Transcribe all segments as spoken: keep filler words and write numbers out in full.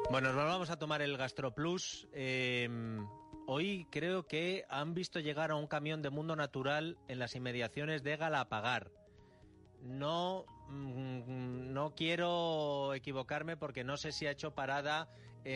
Bueno, nos vamos a tomar el GastroPlus. Eh, hoy creo que han visto llegar a un camión de Mundo Natural en las inmediaciones de Galapagar. No, no quiero equivocarme porque no sé si ha hecho parada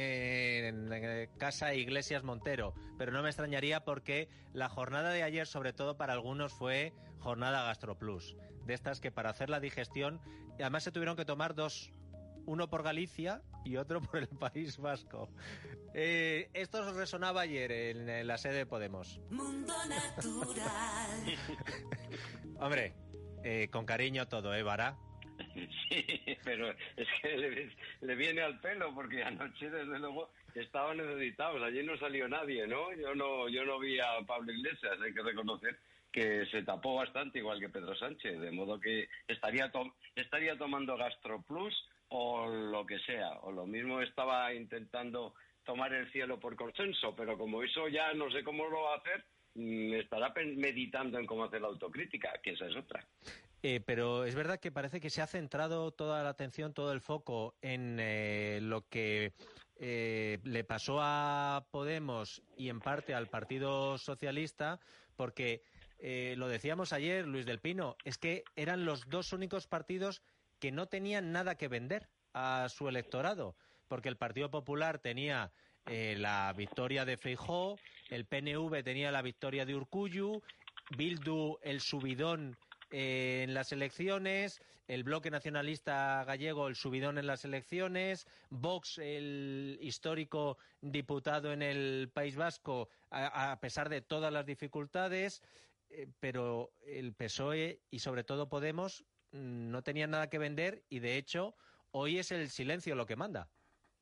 en Casa Iglesias Montero, pero no me extrañaría porque la jornada de ayer, sobre todo para algunos, fue jornada GastroPlus. De estas que para hacer la digestión, además se tuvieron que tomar dos, uno por Galicia y otro por el País Vasco. Eh, esto resonaba ayer en, en la sede de Podemos. Mundo Natural. Hombre, eh, con cariño todo, ¿eh, Vara? Sí, pero es que le, le viene al pelo porque anoche, desde luego, estaban necesitados. Allí no salió nadie, ¿no? Yo no, yo no vi a Pablo Iglesias, hay que reconocer que se tapó bastante, igual que Pedro Sánchez, de modo que estaría, to- estaría tomando GastroPlus o lo que sea, o lo mismo estaba intentando tomar el cielo por consenso, pero como eso ya no sé cómo lo va a hacer, estará meditando en cómo hacer la autocrítica, que esa es otra. Eh, pero es verdad que parece que se ha centrado toda la atención, todo el foco en eh, lo que eh, le pasó a Podemos y en parte al Partido Socialista, porque eh, lo decíamos ayer, Luis del Pino, es que eran los dos únicos partidos que no tenían nada que vender a su electorado, porque el Partido Popular tenía eh, la victoria de Feijóo, el P N V tenía la victoria de Urkullu, Bildu el subidón eh, en las elecciones, el Bloque Nacionalista Gallego el subidón en las elecciones, Vox el histórico diputado en el País Vasco a, a pesar de todas las dificultades, eh, pero el P S O E y sobre todo Podemos no tenían nada que vender y de hecho hoy es el silencio lo que manda.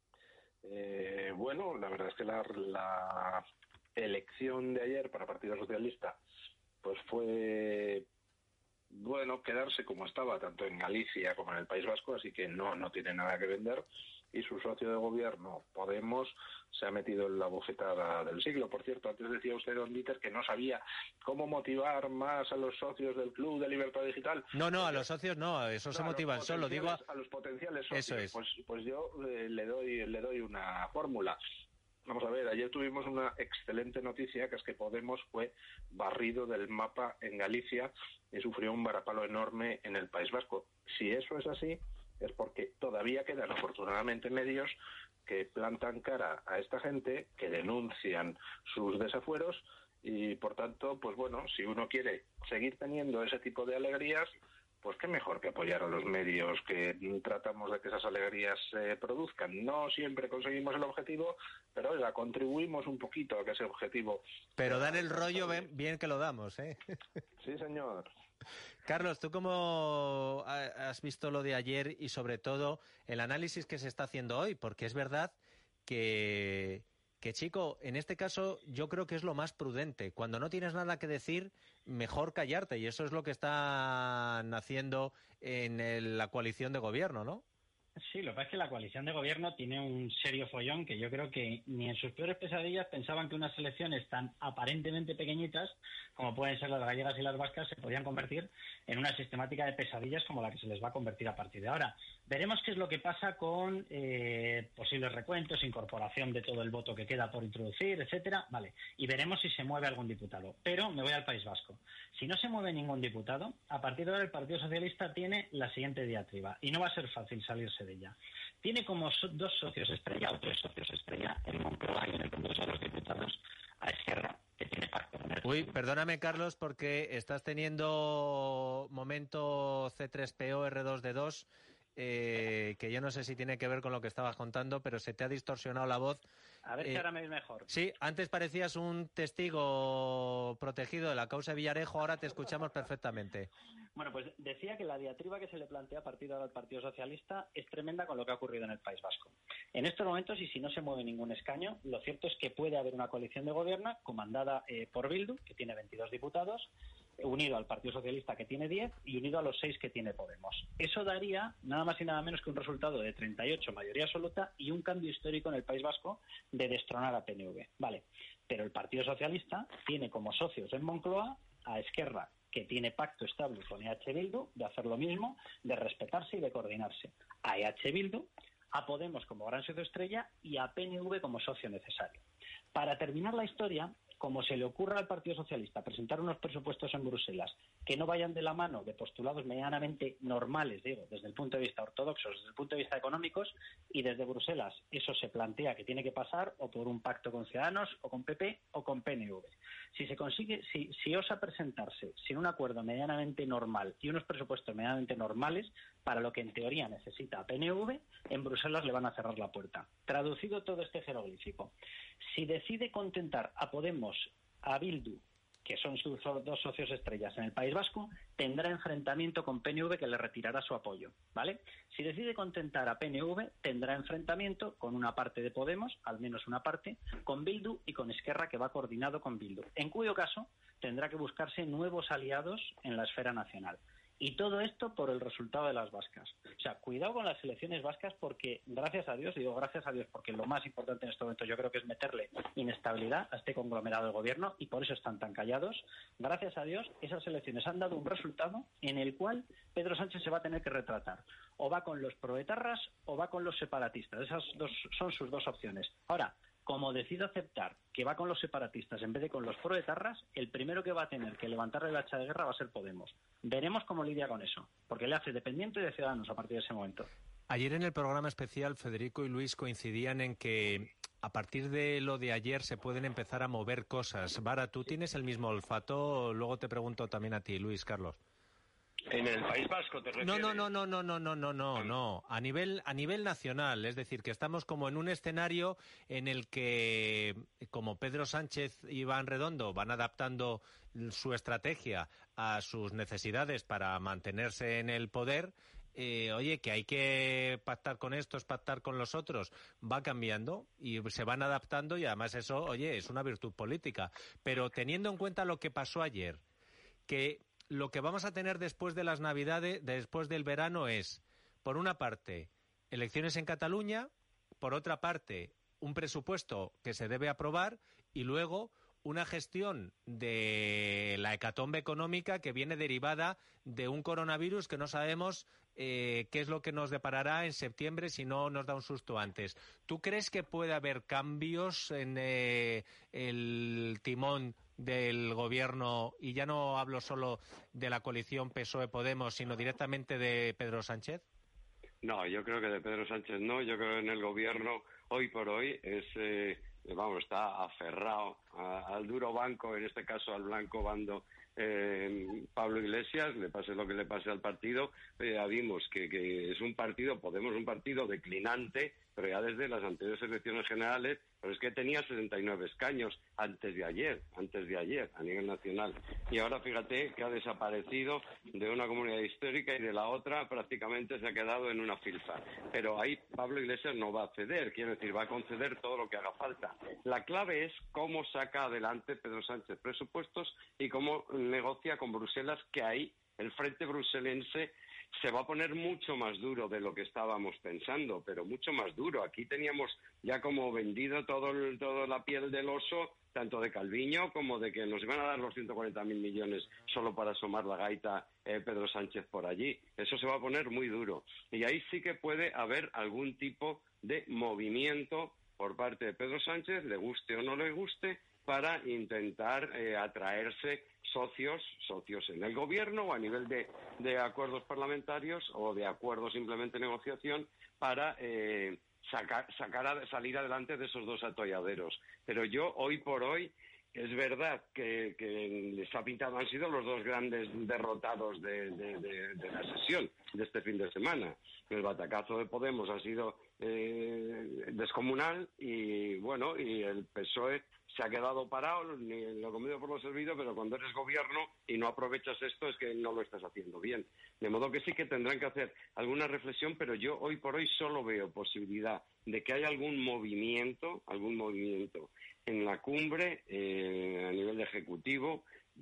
Eh, bueno, la verdad es que la, la elección de ayer para el Partido Socialista pues fue, bueno, quedarse como estaba tanto en Galicia como en el País Vasco, así que no, no tiene nada que vender, y su socio de gobierno, Podemos, se ha metido en la bofetada del siglo. Por cierto, antes decía usted, don Dieter, que no sabía cómo motivar más a los socios del Club de Libertad Digital. No, no, a los socios no, eso no, se motivan solo, digo a... a los potenciales socios. Eso es. Pues, pues yo eh, le doy le doy una fórmula. Vamos a ver, ayer tuvimos una excelente noticia, que es que Podemos fue barrido del mapa en Galicia y sufrió un varapalo enorme en el País Vasco. Si eso es así, es porque todavía quedan, afortunadamente, medios que plantan cara a esta gente, que denuncian sus desafueros y, por tanto, pues bueno, si uno quiere seguir teniendo ese tipo de alegrías, pues qué mejor que apoyar a los medios que tratamos de que esas alegrías se produzcan. No siempre conseguimos el objetivo, pero oiga, contribuimos un poquito a que ese objetivo... Pero dan el rollo bien, bien que lo damos, ¿eh? Sí, señor. Carlos, ¿tú cómo has visto lo de ayer y sobre todo el análisis que se está haciendo hoy? Porque es verdad que... Que, chico, en este caso yo creo que es lo más prudente. Cuando no tienes nada que decir, mejor callarte. Y eso es lo que están haciendo en el, la coalición de gobierno, ¿no? Sí, lo que pasa es que la coalición de gobierno tiene un serio follón que yo creo que ni en sus peores pesadillas pensaban que unas elecciones tan aparentemente pequeñitas como pueden ser las gallegas y las vascas se podían convertir en una sistemática de pesadillas como la que se les va a convertir a partir de ahora. Veremos qué es lo que pasa con eh, posibles recuentos, incorporación de todo el voto que queda por introducir, etcétera. Vale, y veremos si se mueve algún diputado. Pero me voy al País Vasco. Si no se mueve ningún diputado, a partir de ahora el Partido Socialista tiene la siguiente diatriba y no va a ser fácil salirse de ella. Tiene como so- dos socios estrella o tres socios estrella en Moncloa y en el Congreso de los Diputados a Esquerra, que tiene pacto con el... Uy, perdóname, Carlos, porque estás teniendo momento C tres P O R dos D dos, eh, que yo no sé si tiene que ver con lo que estabas contando, pero se te ha distorsionado la voz. A ver eh, si ahora me oís mejor. Sí, antes parecías un testigo protegido de la causa de Villarejo, ahora te escuchamos perfectamente. Bueno, pues decía que la diatriba que se le plantea a partir de ahora al Partido Socialista es tremenda con lo que ha ocurrido en el País Vasco. En estos momentos, y si no se mueve ningún escaño, lo cierto es que puede haber una coalición de gobierno comandada eh, por Bildu, que tiene veintidós diputados, unido al Partido Socialista, que tiene diez, y unido a los seis que tiene Podemos. Eso daría nada más y nada menos que un resultado de treinta y ocho, mayoría absoluta, y un cambio histórico en el País Vasco de destronar a P N V. Vale, pero el Partido Socialista tiene como socios en Moncloa a Esquerra, que tiene pacto estable con E H Bildu de hacer lo mismo, de respetarse y de coordinarse. A E H Bildu, a Podemos como gran socio estrella y a P N V como socio necesario. Para terminar la historia, como se le ocurra al Partido Socialista presentar unos presupuestos en Bruselas que no vayan de la mano de postulados medianamente normales, digo, desde el punto de vista ortodoxo, desde el punto de vista económicos, y desde Bruselas eso se plantea que tiene que pasar o por un pacto con Ciudadanos, o con P P, o con P N V. Si se consigue, si, si osa presentarse sin un acuerdo medianamente normal y unos presupuestos medianamente normales, para lo que en teoría necesita P N V, en Bruselas le van a cerrar la puerta. Traducido todo este jeroglífico, si decide contentar a Podemos, a Bildu, que son sus dos socios estrellas en el País Vasco, tendrá enfrentamiento con P N V que le retirará su apoyo, ¿vale? Si decide contentar a P N V, tendrá enfrentamiento con una parte de Podemos, al menos una parte, con Bildu y con Esquerra, que va coordinado con Bildu, en cuyo caso tendrá que buscarse nuevos aliados en la esfera nacional. Y todo esto por el resultado de las vascas. O sea, cuidado con las elecciones vascas porque, gracias a Dios, digo gracias a Dios porque lo más importante en este momento yo creo que es meterle inestabilidad a este conglomerado de gobierno y por eso están tan callados. Gracias a Dios, esas elecciones han dado un resultado en el cual Pedro Sánchez se va a tener que retratar. O va con los proetarras o va con los separatistas. Esas dos son sus dos opciones. Ahora, como decida aceptar que va con los separatistas en vez de con los proetarras, el primero que va a tener que levantarle el hacha de guerra va a ser Podemos. Veremos cómo lidia con eso, porque le hace dependiente de Ciudadanos a partir de ese momento. Ayer en el programa especial, Federico y Luis coincidían en que a partir de lo de ayer se pueden empezar a mover cosas. Vara, ¿tú tienes el mismo olfato? Luego te pregunto también a ti, Luis, Carlos. ¿En el País Vasco te refieres? No, no, no, no, no, no, no, no, no, no. A nivel, a nivel nacional, es decir, que estamos como en un escenario en el que, como Pedro Sánchez y Iván Redondo van adaptando su estrategia a sus necesidades para mantenerse en el poder, eh, oye, que hay que pactar con estos, pactar con los otros, va cambiando y se van adaptando y además eso, oye, es una virtud política. Pero teniendo en cuenta lo que pasó ayer, que lo que vamos a tener después de las Navidades, después del verano, es, por una parte, elecciones en Cataluña, por otra parte, un presupuesto que se debe aprobar y luego una gestión de la hecatombe económica que viene derivada de un coronavirus que no sabemos eh, qué es lo que nos deparará en septiembre si no nos da un susto antes. ¿Tú crees que puede haber cambios en eh, el timón del gobierno, y ya no hablo solo de la coalición P S O E-Podemos, sino directamente de Pedro Sánchez? No, yo creo que de Pedro Sánchez no. Yo creo que en el gobierno, hoy por hoy, es eh, vamos, está aferrado a, al duro banco, en este caso al blanco bando eh, Pablo Iglesias, le pase lo que le pase al partido. Eh, ya vimos que, que es un partido, Podemos, un partido declinante, pero ya desde las anteriores elecciones generales, pero es que tenía sesenta y nueve escaños antes de ayer, antes de ayer, a nivel nacional. Y ahora fíjate que ha desaparecido de una comunidad histórica y de la otra prácticamente se ha quedado en una filfa. Pero ahí Pablo Iglesias no va a ceder, quiero decir, va a conceder todo lo que haga falta. La clave es cómo saca adelante Pedro Sánchez presupuestos y cómo negocia con Bruselas, que ahí el frente bruselense se va a poner mucho más duro de lo que estábamos pensando, pero mucho más duro. Aquí teníamos ya como vendido todo el, toda la piel del oso, tanto de Calviño como de que nos iban a dar los ciento cuarenta mil millones solo para asomar la gaita eh, Pedro Sánchez por allí. Eso se va a poner muy duro. Y ahí sí que puede haber algún tipo de movimiento por parte de Pedro Sánchez, le guste o no le guste, para intentar eh, atraerse socios, socios en el gobierno o a nivel de, de acuerdos parlamentarios o de acuerdos simplemente de negociación para eh, sacar, sacar a, salir adelante de esos dos atolladeros. Pero yo, hoy por hoy, es verdad que, que les ha pintado, han sido los dos grandes derrotados de, de, de, de la sesión de este fin de semana. El batacazo de Podemos ha sido eh, descomunal y, bueno, y el P S O E se ha quedado parado, ni lo comido por lo servido, pero cuando eres gobierno y no aprovechas esto es que no lo estás haciendo bien. De modo que sí que tendrán que hacer alguna reflexión, pero yo hoy por hoy solo veo posibilidad de que haya algún movimiento, algún movimiento en la cumbre eh, a nivel ejecutivo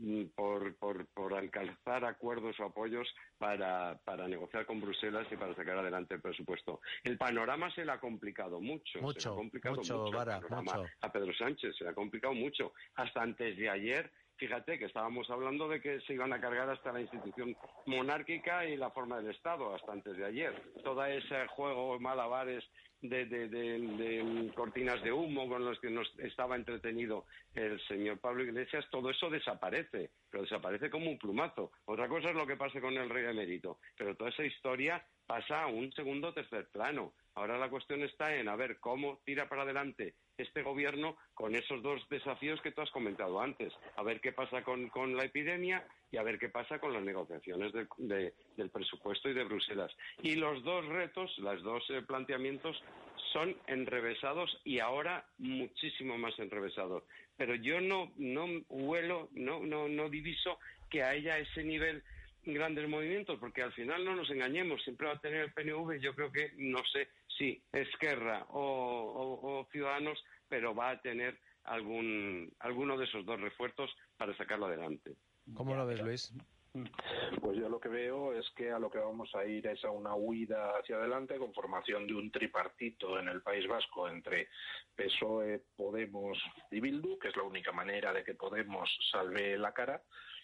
por, por, por alcanzar acuerdos o apoyos para, para negociar con Bruselas y para sacar adelante el presupuesto. El panorama se le ha complicado mucho. Mucho, se le ha complicado mucho, mucho Vara, mucho. A Pedro Sánchez se le ha complicado mucho. Hasta antes de ayer Fíjate que estábamos hablando de que se iban a cargar hasta la institución monárquica y la forma del Estado, hasta antes de ayer. Todo ese juego, malabares de, de, de, de cortinas de humo con los que nos estaba entretenido el señor Pablo Iglesias, todo eso desaparece, pero desaparece como un plumazo. Otra cosa es lo que pase con el rey emérito, pero toda esa historia pasa a un segundo o tercer plano. Ahora la cuestión está en a ver cómo tira para adelante este gobierno con esos dos desafíos que tú has comentado antes. A ver qué pasa con, con la epidemia y a ver qué pasa con las negociaciones de, de, del presupuesto y de Bruselas. Y los dos retos, los dos eh, planteamientos son enrevesados y ahora muchísimo más enrevesados. Pero yo no, no huelo, no, no, no diviso que haya ese nivel grandes movimientos, porque al final no nos engañemos, siempre va a tener el P N V, yo creo que, no sé si Esquerra o, o, o Ciudadanos, pero va a tener algún alguno de esos dos refuerzos para sacarlo adelante. ¿Cómo lo ves, Luis? Pues yo lo que veo es que a lo que vamos a ir es a una huida hacia adelante con formación de un tripartito en el País Vasco entre P S O E, Podemos y Bildu, que es la única manera de que Podemos salve la cara.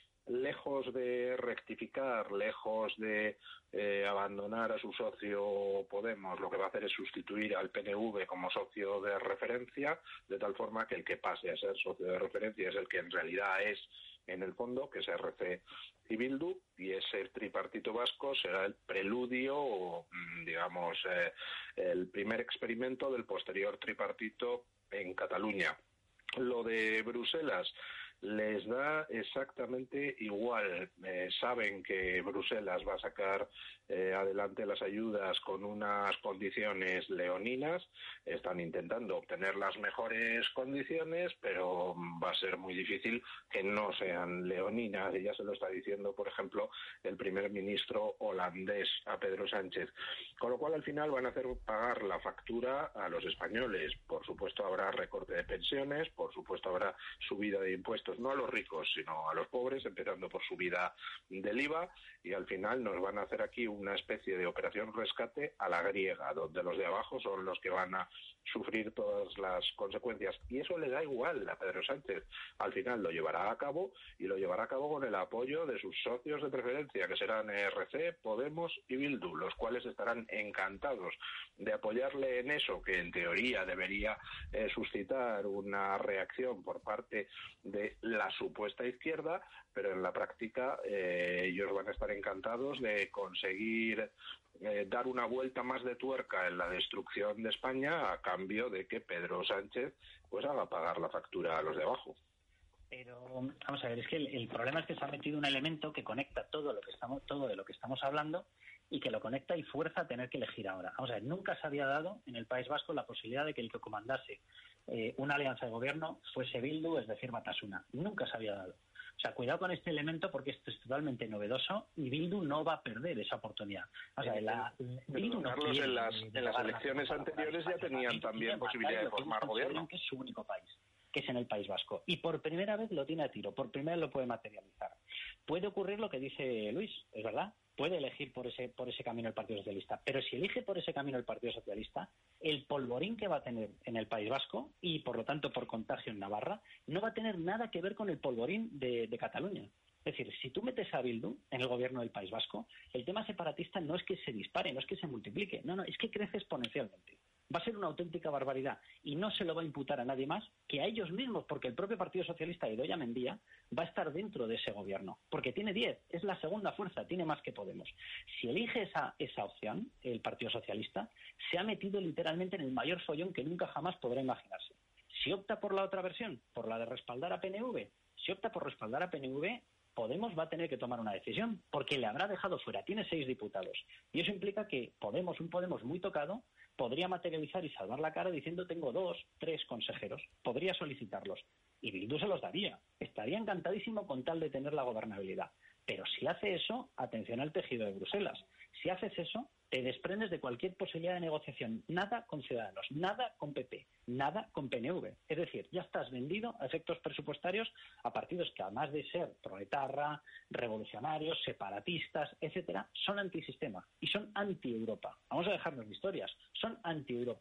Lejos de rectificar, lejos de eh, abandonar a su socio Podemos, lo que va a hacer es sustituir al P N V como socio de referencia, de tal forma que el que pase a ser socio de referencia es el que en realidad es, en el fondo, que es R C y Bildu, y ese tripartito vasco será el preludio o, digamos, eh, el primer experimento del posterior tripartito en Cataluña. Lo de Bruselas les da exactamente igual. Eh, saben que Bruselas va a sacar eh, adelante las ayudas con unas condiciones leoninas. Están intentando obtener las mejores condiciones, pero va a ser muy difícil que no sean leoninas. Y ya se lo está diciendo, por ejemplo, el primer ministro holandés a Pedro Sánchez. Con lo cual, al final, van a hacer pagar la factura a los españoles. Por supuesto, habrá recorte de pensiones, por supuesto, habrá subida de impuestos, no a los ricos, sino a los pobres, empezando por subida del I V A, y al final nos van a hacer aquí una especie de operación rescate a la griega, donde los de abajo son los que van a sufrir todas las consecuencias. Y eso le da igual a Pedro Sánchez. Al final lo llevará a cabo, y lo llevará a cabo con el apoyo de sus socios de preferencia, que serán R C, Podemos y Bildu, los cuales estarán encantados de apoyarle en eso, que en teoría debería eh, suscitar una reacción por parte de la supuesta izquierda, pero en la práctica eh, ellos van a estar encantados de conseguir eh, dar una vuelta más de tuerca en la destrucción de España a cambio de que Pedro Sánchez pues haga pagar la factura a los de abajo. Pero vamos a ver, es que el, el problema es que se ha metido un elemento que conecta todo lo que estamos, todo de lo que estamos hablando, y que lo conecta y fuerza a tener que elegir ahora. Vamos a ver, nunca se había dado en el País Vasco la posibilidad de que el que comandase eh, una alianza de gobierno fuese Bildu, es decir, Batasuna. Nunca se había dado. O sea, cuidado con este elemento porque esto es totalmente novedoso y Bildu no va a perder esa oportunidad. O sea, la, Bildu no Carlos, en las, en las elecciones anteriores ya tenían también posibilidad de formar gobierno. Que es su único país, que es en el País Vasco. Y por primera vez lo tiene a tiro, por primera vez lo puede materializar. Puede ocurrir lo que dice Luis, es verdad, puede elegir por ese por ese camino el Partido Socialista, pero si elige por ese camino el Partido Socialista, el polvorín que va a tener en el País Vasco, y por lo tanto por contagio en Navarra, no va a tener nada que ver con el polvorín de, de Cataluña. Es decir, si tú metes a Bildu en el gobierno del País Vasco, el tema separatista no es que se dispare, no es que se multiplique, no, no, es que crece exponencialmente. Va a ser una auténtica barbaridad y no se lo va a imputar a nadie más que a ellos mismos, porque el propio Partido Socialista de Idoia Mendia va a estar dentro de ese gobierno, porque tiene diez, es la segunda fuerza, tiene más que Podemos. Si elige esa, esa opción, el Partido Socialista, se ha metido literalmente en el mayor follón que nunca jamás podrá imaginarse. Si opta por la otra versión, por la de respaldar a P N V, si opta por respaldar a P N V, Podemos va a tener que tomar una decisión, porque le habrá dejado fuera, tiene seis diputados. Y eso implica que Podemos, un Podemos muy tocado, podría materializar y salvar la cara diciendo tengo dos, tres consejeros, podría solicitarlos. Y Bildu se los daría, estaría encantadísimo con tal de tener la gobernabilidad. Pero si hace eso, atención al tejido de Bruselas. Si haces eso, te desprendes de cualquier posibilidad de negociación. Nada con Ciudadanos, nada con P P, nada con P N V. Es decir, ya estás vendido a efectos presupuestarios a partidos que, además de ser proetarra, revolucionarios, separatistas, etcétera, son antisistema y son anti-Europa. Vamos a dejarnos de historias, son anti-Europa.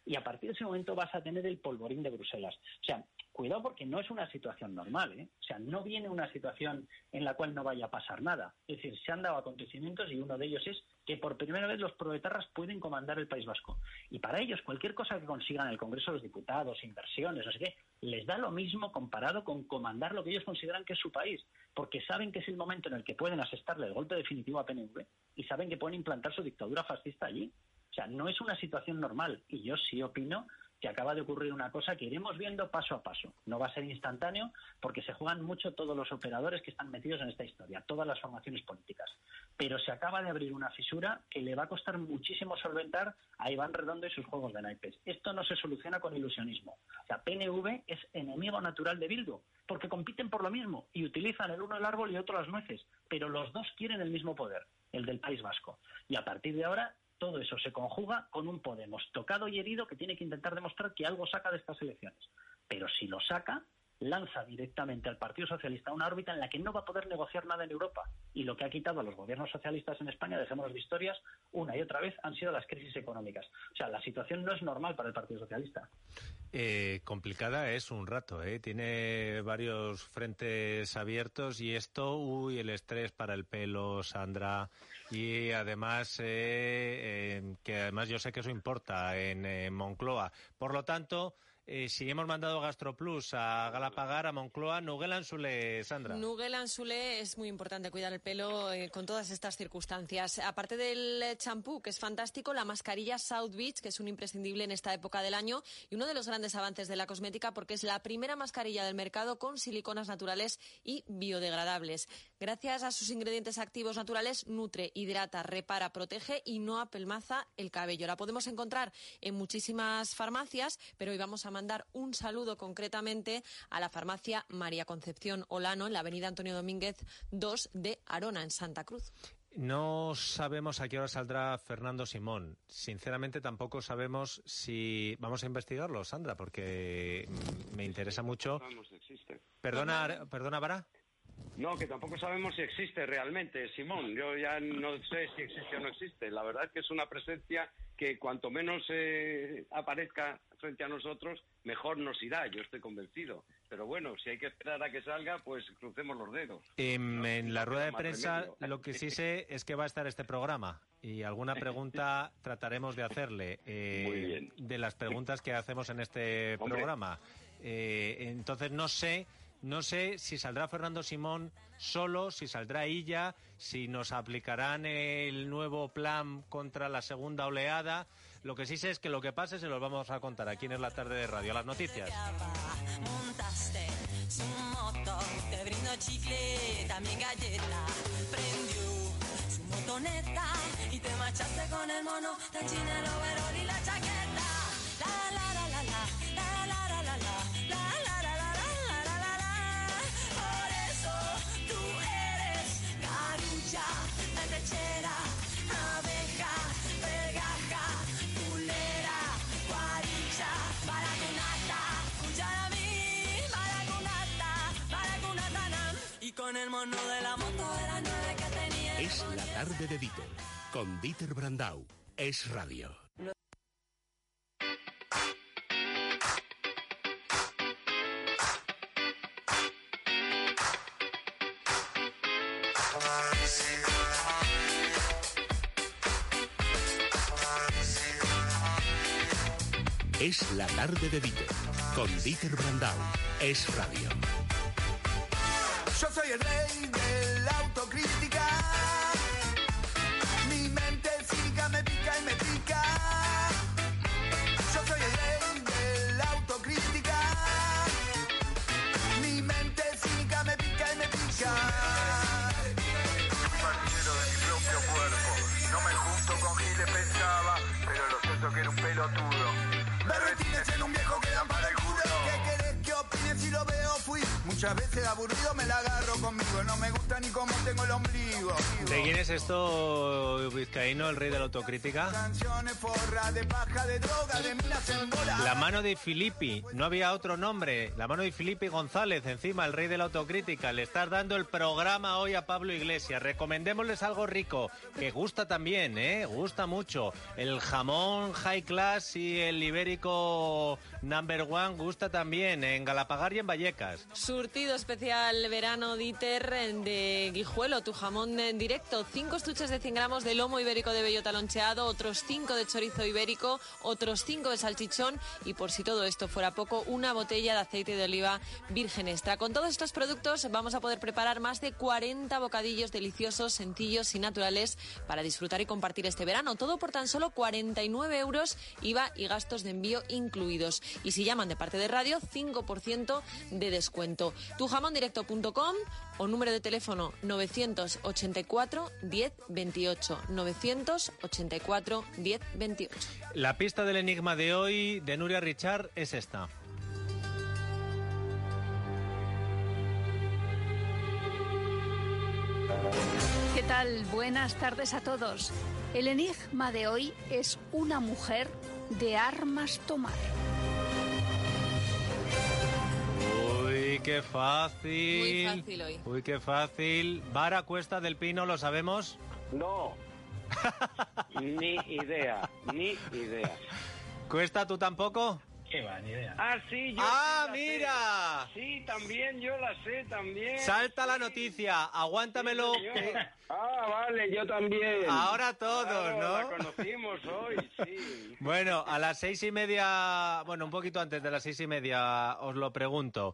y a partir de ese momento vas a tener el polvorín de Bruselas. O sea, cuidado porque no es una situación normal, ¿eh? O sea, no viene una situación en la cual no vaya a pasar nada. Es decir, se han dado acontecimientos y uno de ellos es que por primera vez los proetarras pueden comandar el País Vasco. Y para ellos, cualquier cosa que consigan en el Congreso de los Diputados, inversiones, no sé qué, les da lo mismo comparado con comandar lo que ellos consideran que es su país, porque saben que es el momento en el que pueden asestarle el golpe definitivo a P N V y saben que pueden implantar su dictadura fascista allí. O sea, no es una situación normal. Y yo sí opino que acaba de ocurrir una cosa que iremos viendo paso a paso. No va a ser instantáneo porque se juegan mucho todos los operadores que están metidos en esta historia, todas las formaciones políticas. Pero se acaba de abrir una fisura que le va a costar muchísimo solventar a Iván Redondo y sus juegos de naipes. Esto no se soluciona con ilusionismo. O sea, P N V es enemigo natural de Bildu, porque compiten por lo mismo y utilizan el uno el árbol y otro las nueces, pero los dos quieren el mismo poder, el del País Vasco. Y a partir de ahora todo eso se conjuga con un Podemos tocado y herido que tiene que intentar demostrar que algo saca de estas elecciones. Pero si lo saca, lanza directamente al Partido Socialista a una órbita en la que no va a poder negociar nada en Europa. Y lo que ha quitado a los gobiernos socialistas en España, dejémonos de historias, una y otra vez han sido las crisis económicas. O sea, la situación no es normal para el Partido Socialista. Eh, complicada es un rato, ¿eh? Tiene varios frentes abiertos y esto, uy, el estrés para el pelo, Sandra, y además, eh, eh, que además yo sé que eso importa en eh, Moncloa. Por lo tanto, Eh, si hemos mandado GastroPlus a Galapagar, a Moncloa, Nuguelan Sule, Sandra. Nuguelan Sule es muy importante cuidar el pelo eh, con todas estas circunstancias. Aparte del champú, que es fantástico, la mascarilla South Beach, que es un imprescindible en esta época del año y uno de los grandes avances de la cosmética porque es la primera mascarilla del mercado con siliconas naturales y biodegradables. Gracias a sus ingredientes activos naturales, nutre, hidrata, repara, protege y no apelmaza el cabello. La podemos encontrar en muchísimas farmacias, pero hoy vamos a mandar un saludo concretamente a la farmacia María Concepción Olano en la avenida Antonio Domínguez dos de Arona, en Santa Cruz. No sabemos a qué hora saldrá Fernando Simón. Sinceramente tampoco sabemos si... Vamos a investigarlo, Sandra, porque me interesa mucho. Sabemos si existe. Perdona, perdona, Vara. No, que tampoco sabemos si existe realmente, Simón. Yo ya no sé si existe o no existe. La verdad es que es una presencia que cuanto menos eh, aparezca frente a nosotros, mejor nos irá, yo estoy convencido. Pero bueno, si hay que esperar a que salga, pues crucemos los dedos. Eh, no, en no la rueda de prensa remedio. lo que sí sé es que va a estar este programa y alguna pregunta trataremos de hacerle eh, Muy bien. de las preguntas que hacemos en este Hombre. programa. Eh, entonces no sé... No sé si saldrá Fernando Simón solo, si saldrá Illa, si nos aplicarán el nuevo plan contra la segunda oleada. Lo que sí sé es que lo que pase se los vamos a contar aquí en Es la Tarde de Radio. Las noticias. Montaste su moto, te brindó chicle, también galleta, prendió su motoneta y te marchaste con el mono, tan china el overol y la chaqueta. La la la la la, la la la la la, la la la la la la la la. Por eso tú eres carulla, lechera, abeja, vergaja, culera, guaricha, baracunata, cuchara mí, baracunata, baracunata nam. Y con el mono de la moto era nueve que tenía. Es la tarde de Dieter, con Dieter Brandau. Es radio. Es la tarde de Dieter, con Dieter Brandau. Es radio. Yo soy el rey de la autocrítica. Mi mente cínica me pica y me pica. Yo soy el rey de la autocrítica. Mi mente cínica me pica y me pica. Partiero de mi propio cuerpo. No me junto con giles, pensaba, pero lo cierto que era un pelotudo. Berretines en un viejo que dan para el culo. ¿Qué querés que opine si lo veo? Fui muchas Muchas veces aburrido me la agarro conmigo. No me gusta ni cómo tengo el ombligo. ¿De quién es esto, Vizcaíno, el rey de la autocrítica? Canciones forras de paja, de droga, de minas en bola. La mano de Filippi, no había otro nombre. La mano de Filippi González, encima, el rey de la autocrítica. Le estás dando el programa hoy a Pablo Iglesias. Recomendémosles algo rico, que gusta también, ¿eh? Gusta mucho. El jamón high class y el ibérico number one gusta también en Galapagar y en Vallecas. Surtido especial verano Dieter de Guijuelo, tu jamón en directo. Cinco estuches de cien gramos de lomo ibérico de bellota loncheado, otros cinco de chorizo ibérico, otros cinco de salchichón y, por si todo esto fuera poco, una botella de aceite de oliva virgen extra. Con todos estos productos vamos a poder preparar más de cuarenta bocadillos deliciosos, sencillos y naturales para disfrutar y compartir este verano. Todo por tan solo cuarenta y nueve euros, I V A y gastos de envío incluidos. Y si llaman de parte de radio, cinco por ciento de descuento. tujamondirecto punto com o número de teléfono novecientos ochenta y cuatro diez veintiocho. novecientos ochenta y cuatro diez veintiocho. La pista del enigma de hoy de Nuria Richard es esta. ¿Qué tal? Buenas tardes a todos. El enigma de hoy es una mujer de armas tomar. Uy, qué fácil. Muy fácil hoy. Uy, qué fácil. Vara Cuesta del Pino, ¿lo sabemos? No. Ni idea, ni idea. ¿Cuesta tú tampoco? Qué va, ni idea. Ah, sí, yo ¡Ah, sí la mira! sé. Sí, también, yo la sé, también. Salta sí. la noticia, aguántamelo. Sí, señor. Ah, vale, yo también. Ahora todos, Claro, ¿no? La conocimos hoy, sí. Bueno, a las seis y media, bueno, un poquito antes de las seis y media os lo pregunto.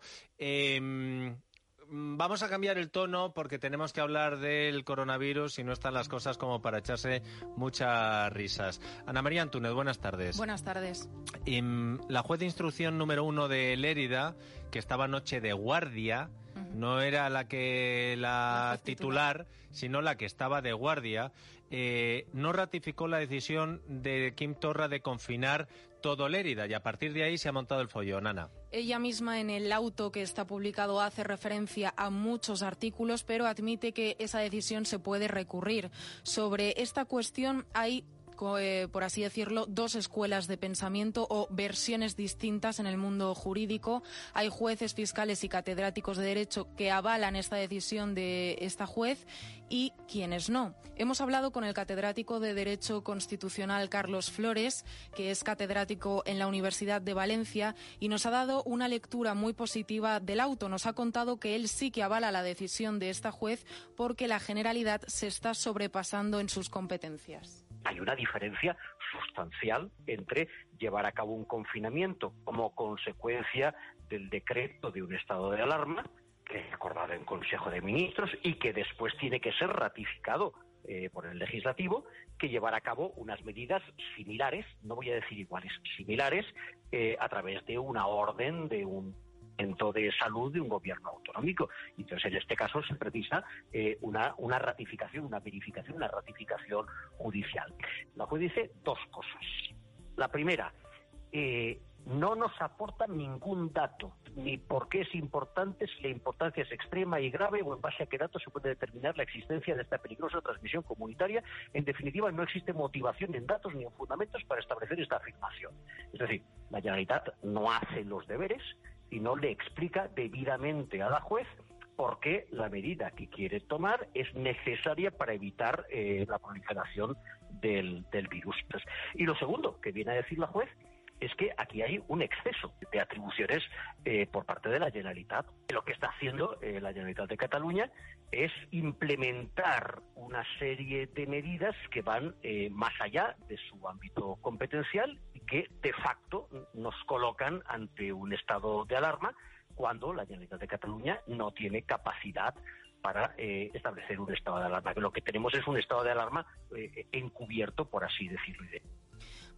Eh, vamos a cambiar el tono porque tenemos que hablar del coronavirus y no están las cosas como para echarse muchas risas. Ana María Antúnez, buenas tardes. Buenas tardes. Eh, la juez de instrucción número uno de Lérida, que estaba anoche de guardia, uh-huh. no era la que la, la titular, titular, sino la que estaba de guardia, eh, no ratificó la decisión de Quim Torra de confinar todo Lérida y a partir de ahí se ha montado el follón, Ana. Ella misma en el auto que está publicado hace referencia a muchos artículos, pero admite que esa decisión se puede recurrir. Sobre esta cuestión hay, Eh, por así decirlo, dos escuelas de pensamiento o versiones distintas en el mundo jurídico. Hay jueces, fiscales y catedráticos de Derecho que avalan esta decisión de esta juez y quienes no. Hemos hablado con el catedrático de Derecho Constitucional Carlos Flores, que es catedrático en la Universidad de Valencia, y nos ha dado una lectura muy positiva del auto. Nos ha contado que él sí que avala la decisión de esta juez porque la Generalidad se está sobrepasando en sus competencias. Hay una diferencia sustancial entre llevar a cabo un confinamiento como consecuencia del decreto de un estado de alarma, que es acordado en Consejo de Ministros y que después tiene que ser ratificado eh, por el Legislativo, que llevar a cabo unas medidas similares, no voy a decir iguales, similares, eh, a través de una orden de un de salud de un gobierno autonómico. Entonces, en este caso se precisa eh, una, una ratificación, una verificación, una ratificación judicial. La juez dice dos cosas. La primera, eh, no nos aporta ningún dato, ni por qué es importante, si la importancia es extrema y grave, o en base a qué datos se puede determinar la existencia de esta peligrosa transmisión comunitaria. En definitiva, no existe motivación en datos ni en fundamentos para establecer esta afirmación. Es decir, la Generalitat no hace los deberes y no le explica debidamente a la juez por qué la medida que quiere tomar es necesaria para evitar eh, la proliferación del, del virus. Y lo segundo que viene a decir la juez es que aquí hay un exceso de atribuciones eh, por parte de la Generalitat. Lo que está haciendo eh, la Generalitat de Cataluña es implementar una serie de medidas que van eh, más allá de su ámbito competencial y que de facto nos colocan ante un estado de alarma cuando la Generalitat de Cataluña no tiene capacidad para eh, establecer un estado de alarma. Lo que tenemos es un estado de alarma eh, encubierto, por así decirlo.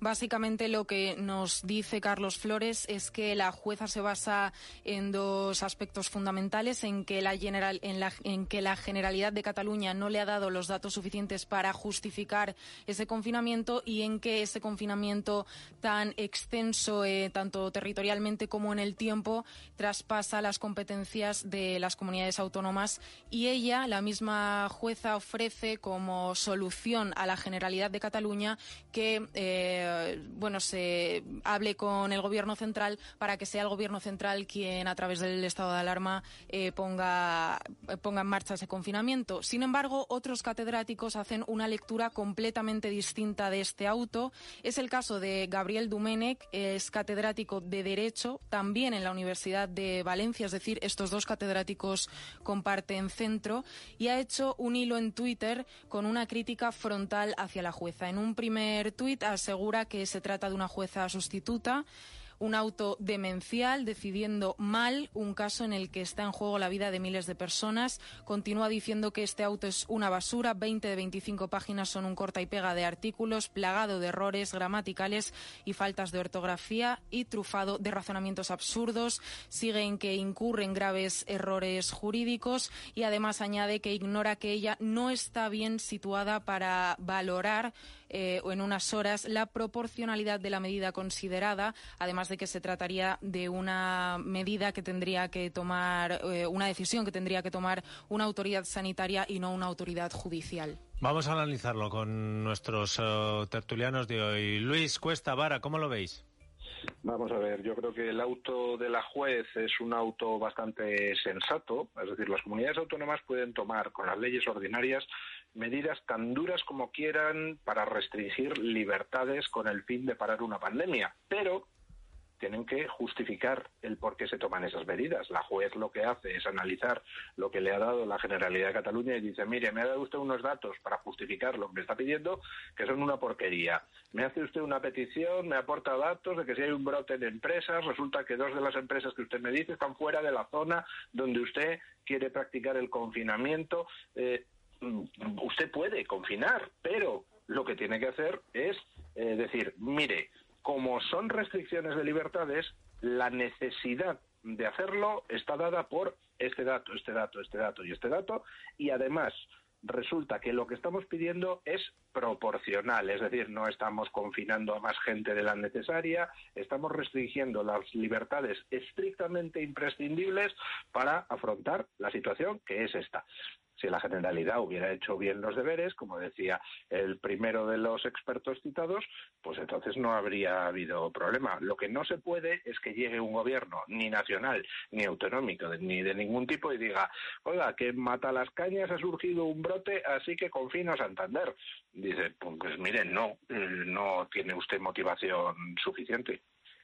Básicamente lo que nos dice Carlos Flores es que la jueza se basa en dos aspectos fundamentales, en que la, general, en, la, en que la Generalidad de Cataluña no le ha dado los datos suficientes para justificar ese confinamiento y en que ese confinamiento tan extenso, eh, tanto territorialmente como en el tiempo, traspasa las competencias de las comunidades autónomas, y ella, la misma jueza, ofrece como solución a la Generalidad de Cataluña que eh, bueno, se hable con el Gobierno central para que sea el Gobierno central quien, a través del estado de alarma, eh, ponga, ponga en marcha ese confinamiento. Sin embargo, otros catedráticos hacen una lectura completamente distinta de este auto. Es el caso de Gabriel Domènech, es catedrático de Derecho, también en la Universidad de Valencia, es decir, estos dos catedráticos comparten centro, y ha hecho un hilo en Twitter con una crítica frontal hacia la jueza. En un primer tuit asegura que se trata de una jueza sustituta, un auto demencial, decidiendo mal un caso en el que está en juego la vida de miles de personas. Continúa diciendo que este auto es una basura, veinte de veinticinco páginas son un corta y pega de artículos, plagado de errores gramaticales y faltas de ortografía y trufado de razonamientos absurdos. Sigue en que incurre en graves errores jurídicos y además añade que ignora que ella no está bien situada para valorar eh, o en unas horas la proporcionalidad de la medida considerada, además de que se trataría de una medida que tendría que tomar, eh, una decisión que tendría que tomar una autoridad sanitaria y no una autoridad judicial. Vamos a analizarlo con nuestros uh, tertulianos de hoy. Luis Cuesta Vara, ¿cómo lo veis? Vamos a ver, yo creo que el auto de la juez es un auto bastante sensato, es decir, las comunidades autónomas pueden tomar con las leyes ordinarias medidas tan duras como quieran para restringir libertades con el fin de parar una pandemia, pero tienen que justificar el por qué se toman esas medidas. La juez lo que hace es analizar lo que le ha dado la Generalidad de Cataluña y dice, mire, me ha dado usted unos datos para justificar lo que me está pidiendo, que son una porquería. Me hace usted una petición, me aporta datos de que si hay un brote en empresas, resulta que dos de las empresas que usted me dice están fuera de la zona donde usted quiere practicar el confinamiento. Eh, usted puede confinar, pero lo que tiene que hacer es eh, decir, mire, como son restricciones de libertades, la necesidad de hacerlo está dada por este dato, este dato, este dato y este dato, y además resulta que lo que estamos pidiendo es proporcional, es decir, no estamos confinando a más gente de la necesaria, estamos restringiendo las libertades estrictamente imprescindibles para afrontar la situación que es esta. Si la Generalidad hubiera hecho bien los deberes, como decía el primero de los expertos citados, pues entonces no habría habido problema. Lo que no se puede es que llegue un gobierno, ni nacional, ni autonómico, ni de ningún tipo, y diga, oiga, que en Matalascañas ha surgido un brote, así que confina Santander. Dice, pues, pues miren, no, no tiene usted motivación suficiente.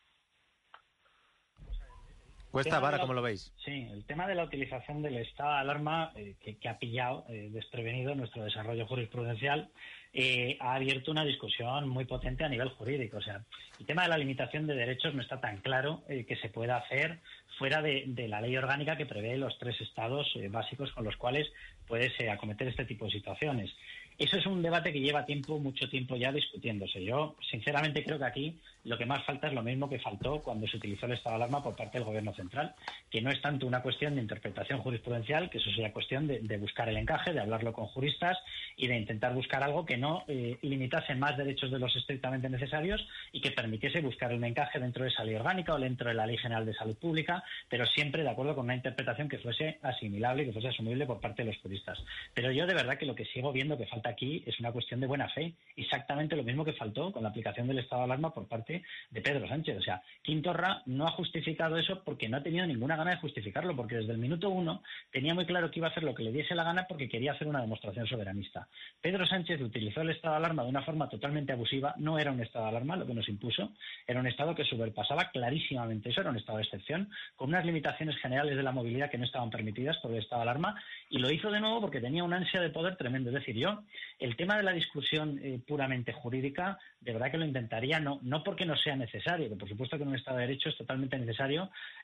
Cuesta Vara, ¿cómo lo veis? Sí, el tema de la utilización del estado de alarma, eh, que, que ha pillado eh, desprevenido nuestro desarrollo jurisprudencial, eh, ha abierto una discusión muy potente a nivel jurídico. O sea, el tema de la limitación de derechos no está tan claro eh, que se pueda hacer fuera de, de la ley orgánica que prevé los tres estados eh, básicos con los cuales puedes eh, acometer este tipo de situaciones. Eso es un debate que lleva tiempo, mucho tiempo ya discutiéndose. Yo, sinceramente, creo que aquí lo que más falta es lo mismo que faltó cuando se utilizó el estado de alarma por parte del Gobierno central, que no es tanto una cuestión de interpretación jurisprudencial, que eso sería cuestión de, de buscar el encaje, de hablarlo con juristas y de intentar buscar algo que no eh, limitase más derechos de los estrictamente necesarios y que permitiese buscar un encaje dentro de esa ley orgánica o dentro de la Ley General de Salud Pública, pero siempre de acuerdo con una interpretación que fuese asimilable y que fuese asumible por parte de los juristas. Pero yo de verdad que lo que sigo viendo que falta aquí es una cuestión de buena fe, exactamente lo mismo que faltó con la aplicación del estado de alarma por parte de Pedro Sánchez. O sea, Quim Torra no ha justificado eso porque no ha tenido ninguna gana de justificarlo, porque desde el minuto uno tenía muy claro que iba a hacer lo que le diese la gana porque quería hacer una demostración soberanista. Pedro Sánchez utilizó el estado de alarma de una forma totalmente abusiva, no era un estado de alarma lo que nos impuso, era un estado que sobrepasaba clarísimamente eso, era un estado de excepción, con unas limitaciones generales de la movilidad que no estaban permitidas por el estado de alarma, y lo hizo de nuevo porque tenía una ansia de poder tremendo. Es decir, yo, el tema de la discusión eh, puramente jurídica, de verdad que lo intentaría, no, no porque no sea necesario, que por supuesto que en un Estado de Derecho es totalmente necesario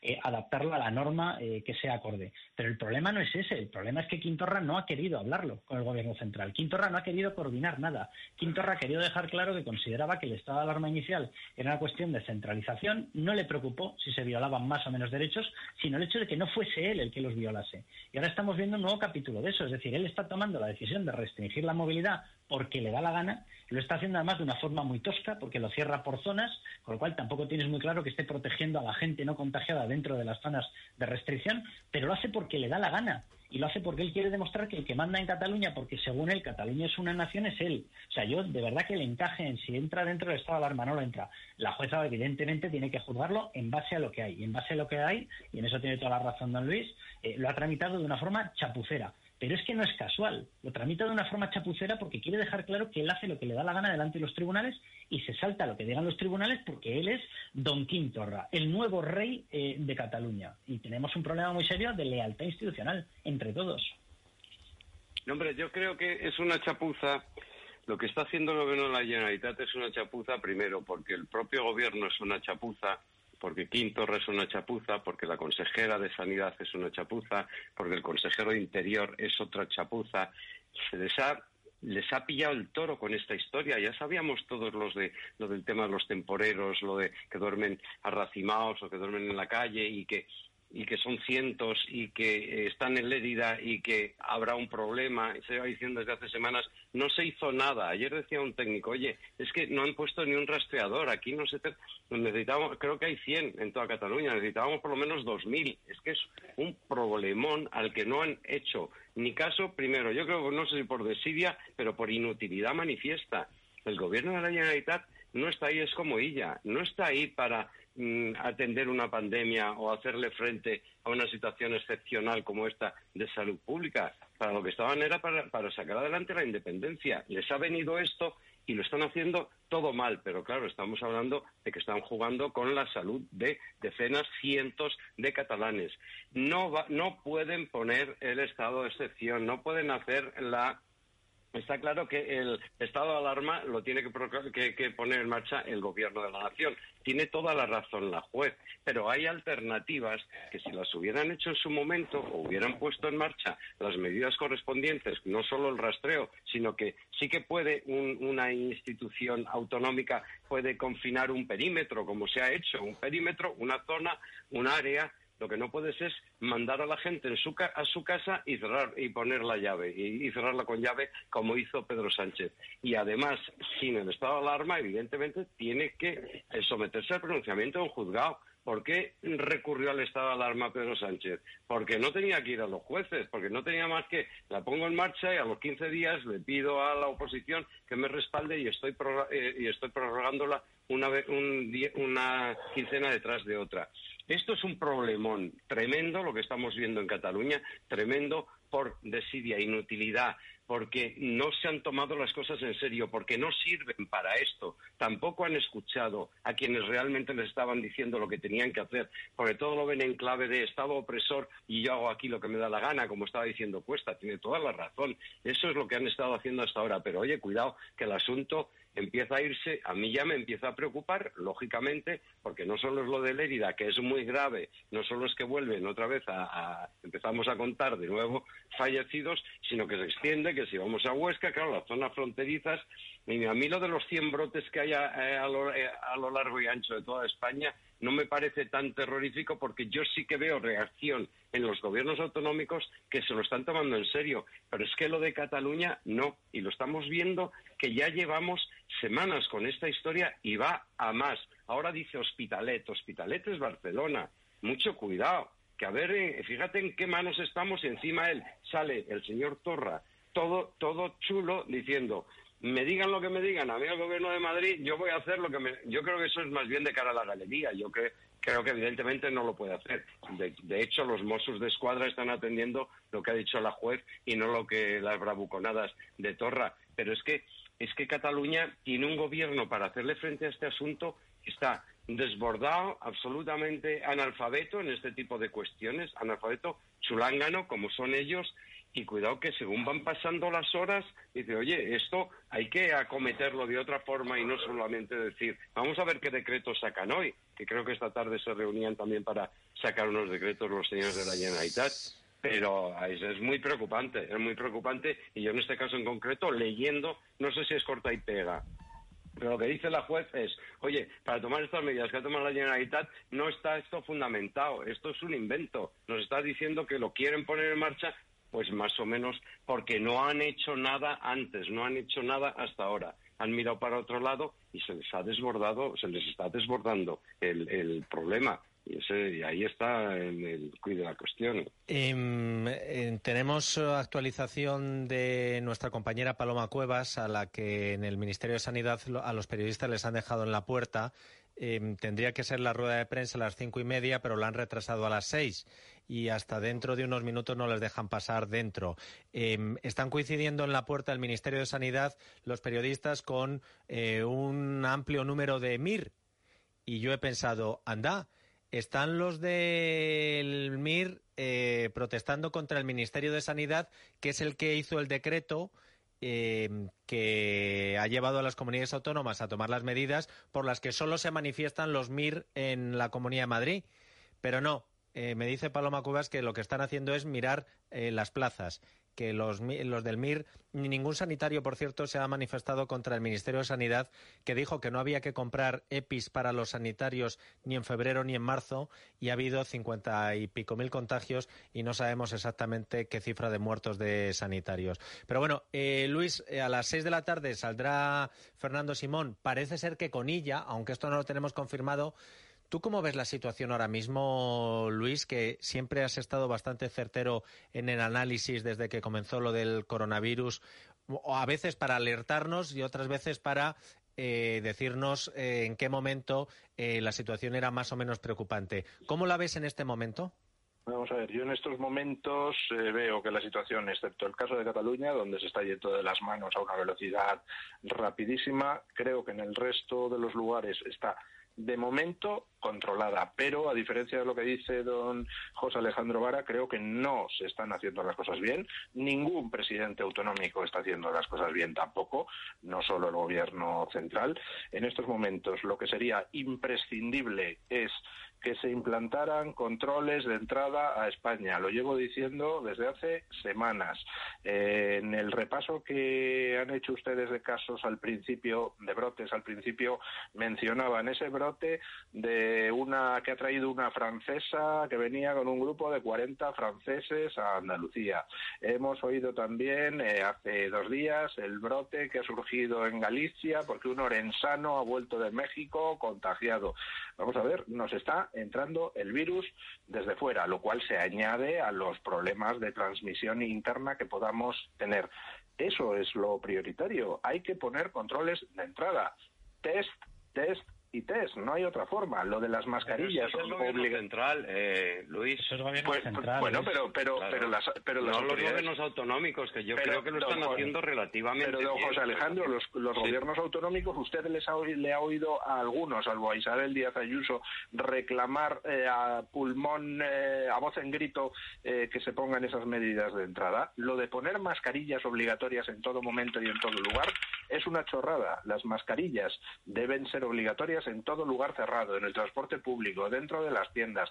eh, adaptarlo a la norma eh, que sea acorde. Pero el problema no es ese, el problema es que Quintorra no ha querido hablarlo con el Gobierno central. Quintorra no ha querido coordinar nada. Quintorra ha querido dejar claro que consideraba que el estado de alarma inicial era una cuestión de centralización, no le preocupó si se violaban más o menos derechos, sino el hecho de que no fuese él el que los violase. Y ahora estamos viendo un nuevo capítulo de eso, es decir, él está tomando la decisión de restringir la movilidad porque le da la gana, lo está haciendo además de una forma muy tosca, porque lo cierra por zonas, con lo cual tampoco tienes muy claro que esté protegiendo a la gente no contagiada dentro de las zonas de restricción, pero lo hace porque le da la gana. Y lo hace porque él quiere demostrar que el que manda en Cataluña, porque según él Cataluña es una nación, es él. O sea, yo de verdad que le encaje en si entra dentro del estado de alarma o no lo entra. La jueza evidentemente tiene que juzgarlo en base a lo que hay. Y en base a lo que hay, y en eso tiene toda la razón don Luis, eh, lo ha tramitado de una forma chapucera. Pero es que no es casual, lo tramita de una forma chapucera porque quiere dejar claro que él hace lo que le da la gana delante de los tribunales y se salta lo que digan los tribunales porque él es don Quintorra, el nuevo rey eh, de Cataluña. Y tenemos un problema muy serio de lealtad institucional entre todos. No, hombre, yo creo que es una chapuza. Lo que está haciendo el gobierno de la Generalitat es una chapuza, primero, porque el propio gobierno es una chapuza, porque Quintorra es una chapuza, porque la consejera de Sanidad es una chapuza, porque el consejero de Interior es otra chapuza. Se les ha, les ha pillado el toro con esta historia. Ya sabíamos todos los de lo del tema de los temporeros, lo de que duermen arracimados o que duermen en la calle y que y que son cientos y que están en Lérida y que habrá un problema, se va diciendo desde hace semanas, no se hizo nada. Ayer decía un técnico, oye, es que no han puesto ni un rastreador, aquí no se... Te... necesitamos, creo que hay cien en toda Cataluña, necesitábamos por lo menos dos mil. Es que es un problemón al que no han hecho ni caso, primero, yo creo que no sé si por desidia, pero por inutilidad manifiesta. El gobierno de la Generalitat no está ahí, es como ella, no está ahí para atender una pandemia o hacerle frente a una situación excepcional como esta de salud pública. Para lo que estaban era para, para sacar adelante la independencia. Les ha venido esto y lo están haciendo todo mal, pero claro, estamos hablando de que están jugando con la salud de decenas, cientos de catalanes. No, va, no pueden poner el estado de excepción, no pueden hacer la... Está claro que el estado de alarma lo tiene que, que, que poner en marcha el gobierno de la nación. Tiene toda la razón la juez, pero hay alternativas que si las hubieran hecho en su momento o hubieran puesto en marcha las medidas correspondientes, no solo el rastreo, sino que sí que puede un, una institución autonómica puede confinar un perímetro, como se ha hecho, un perímetro, una zona, un área. Lo que no puedes es mandar a la gente en su ca a su casa y cerrar y poner la llave y, y cerrarla con llave como hizo Pedro Sánchez. Y además, sin el estado de alarma, evidentemente tiene que someterse al pronunciamiento de un juzgado. ¿Por qué recurrió al estado de alarma Pedro Sánchez? Porque no tenía que ir a los jueces, porque no tenía más que la pongo en marcha y a los quince días le pido a la oposición que me respalde y estoy, eh, y estoy prorrogándola una, un, una quincena detrás de otra. Esto es un problemón tremendo, lo que estamos viendo en Cataluña, tremendo por desidia, inutilidad, porque no se han tomado las cosas en serio, porque no sirven para esto. Tampoco han escuchado a quienes realmente les estaban diciendo lo que tenían que hacer, porque todo lo ven en clave de Estado opresor y yo hago aquí lo que me da la gana, como estaba diciendo Cuesta, tiene toda la razón. Eso es lo que han estado haciendo hasta ahora, pero oye, cuidado, que el asunto empieza a irse, a mí ya me empieza a preocupar, lógicamente, porque no solo es lo de Lérida, que es muy grave, no solo es que vuelven otra vez a, a empezamos a contar de nuevo fallecidos, sino que se extiende, que si vamos a Huesca, claro, las zonas fronterizas, y a mí lo de los cien brotes que hay a, a, lo, a lo largo y ancho de toda España no me parece tan terrorífico, porque yo sí que veo reacción en los gobiernos autonómicos que se lo están tomando en serio, pero es que lo de Cataluña no, y lo estamos viendo que ya llevamos semanas con esta historia y va a más. Ahora dice Hospitalet, Hospitalet es Barcelona, mucho cuidado, que a ver, eh, fíjate en qué manos estamos y encima él sale, el señor Torra, todo, todo chulo diciendo... Me digan lo que me digan, a mí el gobierno de Madrid, yo voy a hacer lo que me... Yo creo que eso es más bien de cara a la galería, yo que, creo que evidentemente no lo puede hacer. De, de hecho, los Mossos de Escuadra están atendiendo lo que ha dicho la juez y no lo que las bravuconadas de Torra. Pero es que, es que Cataluña tiene un gobierno para hacerle frente a este asunto que está desbordado, absolutamente analfabeto en este tipo de cuestiones, analfabeto chulángano, como son ellos. Y cuidado que según van pasando las horas, dice, oye, esto hay que acometerlo de otra forma y no solamente decir, vamos a ver qué decretos sacan hoy, que creo que esta tarde se reunían también para sacar unos decretos los señores de la Generalitat. Pero es, es muy preocupante, es muy preocupante, y yo en este caso en concreto, leyendo, no sé si es corta y pega, pero lo que dice la juez es, oye, para tomar estas medidas que ha tomado la Generalitat no está esto fundamentado, esto es un invento, nos está diciendo que lo quieren poner en marcha, pues más o menos porque no han hecho nada antes, no han hecho nada hasta ahora. Han mirado para otro lado y se les ha desbordado, se les está desbordando el, el problema. Y, ese, y ahí está el, el quid de la cuestión. Eh, eh, tenemos actualización de nuestra compañera Paloma Cuevas, a la que en el Ministerio de Sanidad a los periodistas les han dejado en la puerta. Eh, tendría que ser la rueda de prensa a las cinco y media, pero la han retrasado a las seis. Y hasta dentro de unos minutos no les dejan pasar dentro. Eh, están coincidiendo en la puerta del Ministerio de Sanidad los periodistas con eh, un amplio número de M I R. Y yo he pensado, anda, están los del M I R eh, protestando contra el Ministerio de Sanidad, que es el que hizo el decreto eh, que ha llevado a las comunidades autónomas a tomar las medidas por las que solo se manifiestan los M I R en la Comunidad de Madrid. Pero no, eh, me dice Paloma Cuevas que lo que están haciendo es mirar eh, las plazas, que los, los del M I R, ni ningún sanitario, por cierto, se ha manifestado contra el Ministerio de Sanidad, que dijo que no había que comprar EPIs para los sanitarios ni en febrero ni en marzo, y ha habido cincuenta y pico mil contagios y no sabemos exactamente qué cifra de muertos de sanitarios. Pero bueno, eh, Luis, eh, a las seis de la tarde saldrá Fernando Simón. Parece ser que con ella, aunque esto no lo tenemos confirmado. ¿Tú cómo ves la situación ahora mismo, Luis, que siempre has estado bastante certero en el análisis desde que comenzó lo del coronavirus, o a veces para alertarnos y otras veces para eh, decirnos eh, en qué momento eh, la situación era más o menos preocupante? ¿Cómo la ves en este momento? Vamos a ver, yo en estos momentos eh, veo que la situación, excepto el caso de Cataluña, donde se está yendo de las manos a una velocidad rapidísima, creo que en el resto de los lugares está de momento controlada, pero a diferencia de lo que dice don José Alejandro Vara, creo que no se están haciendo las cosas bien. Ningún presidente autonómico está haciendo las cosas bien tampoco, no solo el gobierno central. En estos momentos lo que sería imprescindible es que se implantaran controles de entrada a España. Lo llevo diciendo desde hace semanas. Eh, en el repaso que han hecho ustedes de casos al principio, de brotes al principio, mencionaban ese brote de una que ha traído una francesa que venía con un grupo de cuarenta franceses a Andalucía. Hemos oído también eh, hace dos días el brote que ha surgido en Galicia porque un orensano ha vuelto de México contagiado. Vamos a ver, nos está entrando el virus desde fuera, lo cual se añade a los problemas de transmisión interna que podamos tener. Eso es lo prioritario. Hay que poner controles de entrada. Test, test y test. No hay otra forma. Lo de las mascarillas... Eso es el gobierno oblig... central, eh, Luis. Eso es gobierno pues, central. Bueno, pero, pero, claro. pero las, pero no las los gobiernos autonómicos, que yo pero, creo que lo están don, haciendo relativamente Pero, don bien. José Alejandro, los, los sí. gobiernos autonómicos, usted les ha, le ha oído a algunos, salvo a Isabel Díaz Ayuso, reclamar eh, a pulmón, eh, a voz en grito, eh, que se pongan esas medidas de entrada. Lo de poner mascarillas obligatorias en todo momento y en todo lugar es una chorrada. Las mascarillas deben ser obligatorias en todo lugar cerrado, en el transporte público, dentro de las tiendas.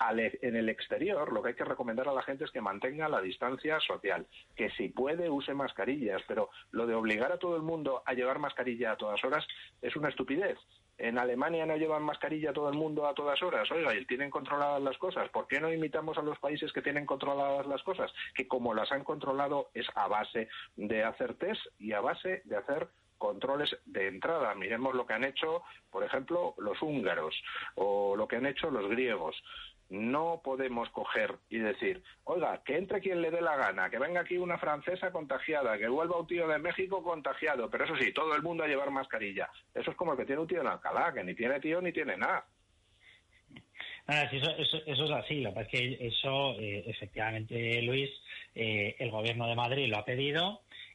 En el exterior, lo que hay que recomendar a la gente es que mantenga la distancia social, que si puede use mascarillas, pero lo de obligar a todo el mundo a llevar mascarilla a todas horas es una estupidez. En Alemania no llevan mascarilla todo el mundo a todas horas. Oiga, y tienen controladas las cosas. ¿Por qué no imitamos a los países que tienen controladas las cosas? Que como las han controlado es a base de hacer test y a base de hacer controles de entrada. Miremos lo que han hecho, por ejemplo, los húngaros o lo que han hecho los griegos. No podemos coger y decir, oiga, que entre quien le dé la gana, que venga aquí una francesa contagiada, que vuelva un tío de México contagiado, pero eso sí, todo el mundo a llevar mascarilla. Eso es como el que tiene un tío en Alcalá, que ni tiene tío ni tiene nada. Ah, sí, eso, eso, eso es así. Lo que pasa es que eso, eh, efectivamente, Luis, eh, el Gobierno de Madrid lo ha pedido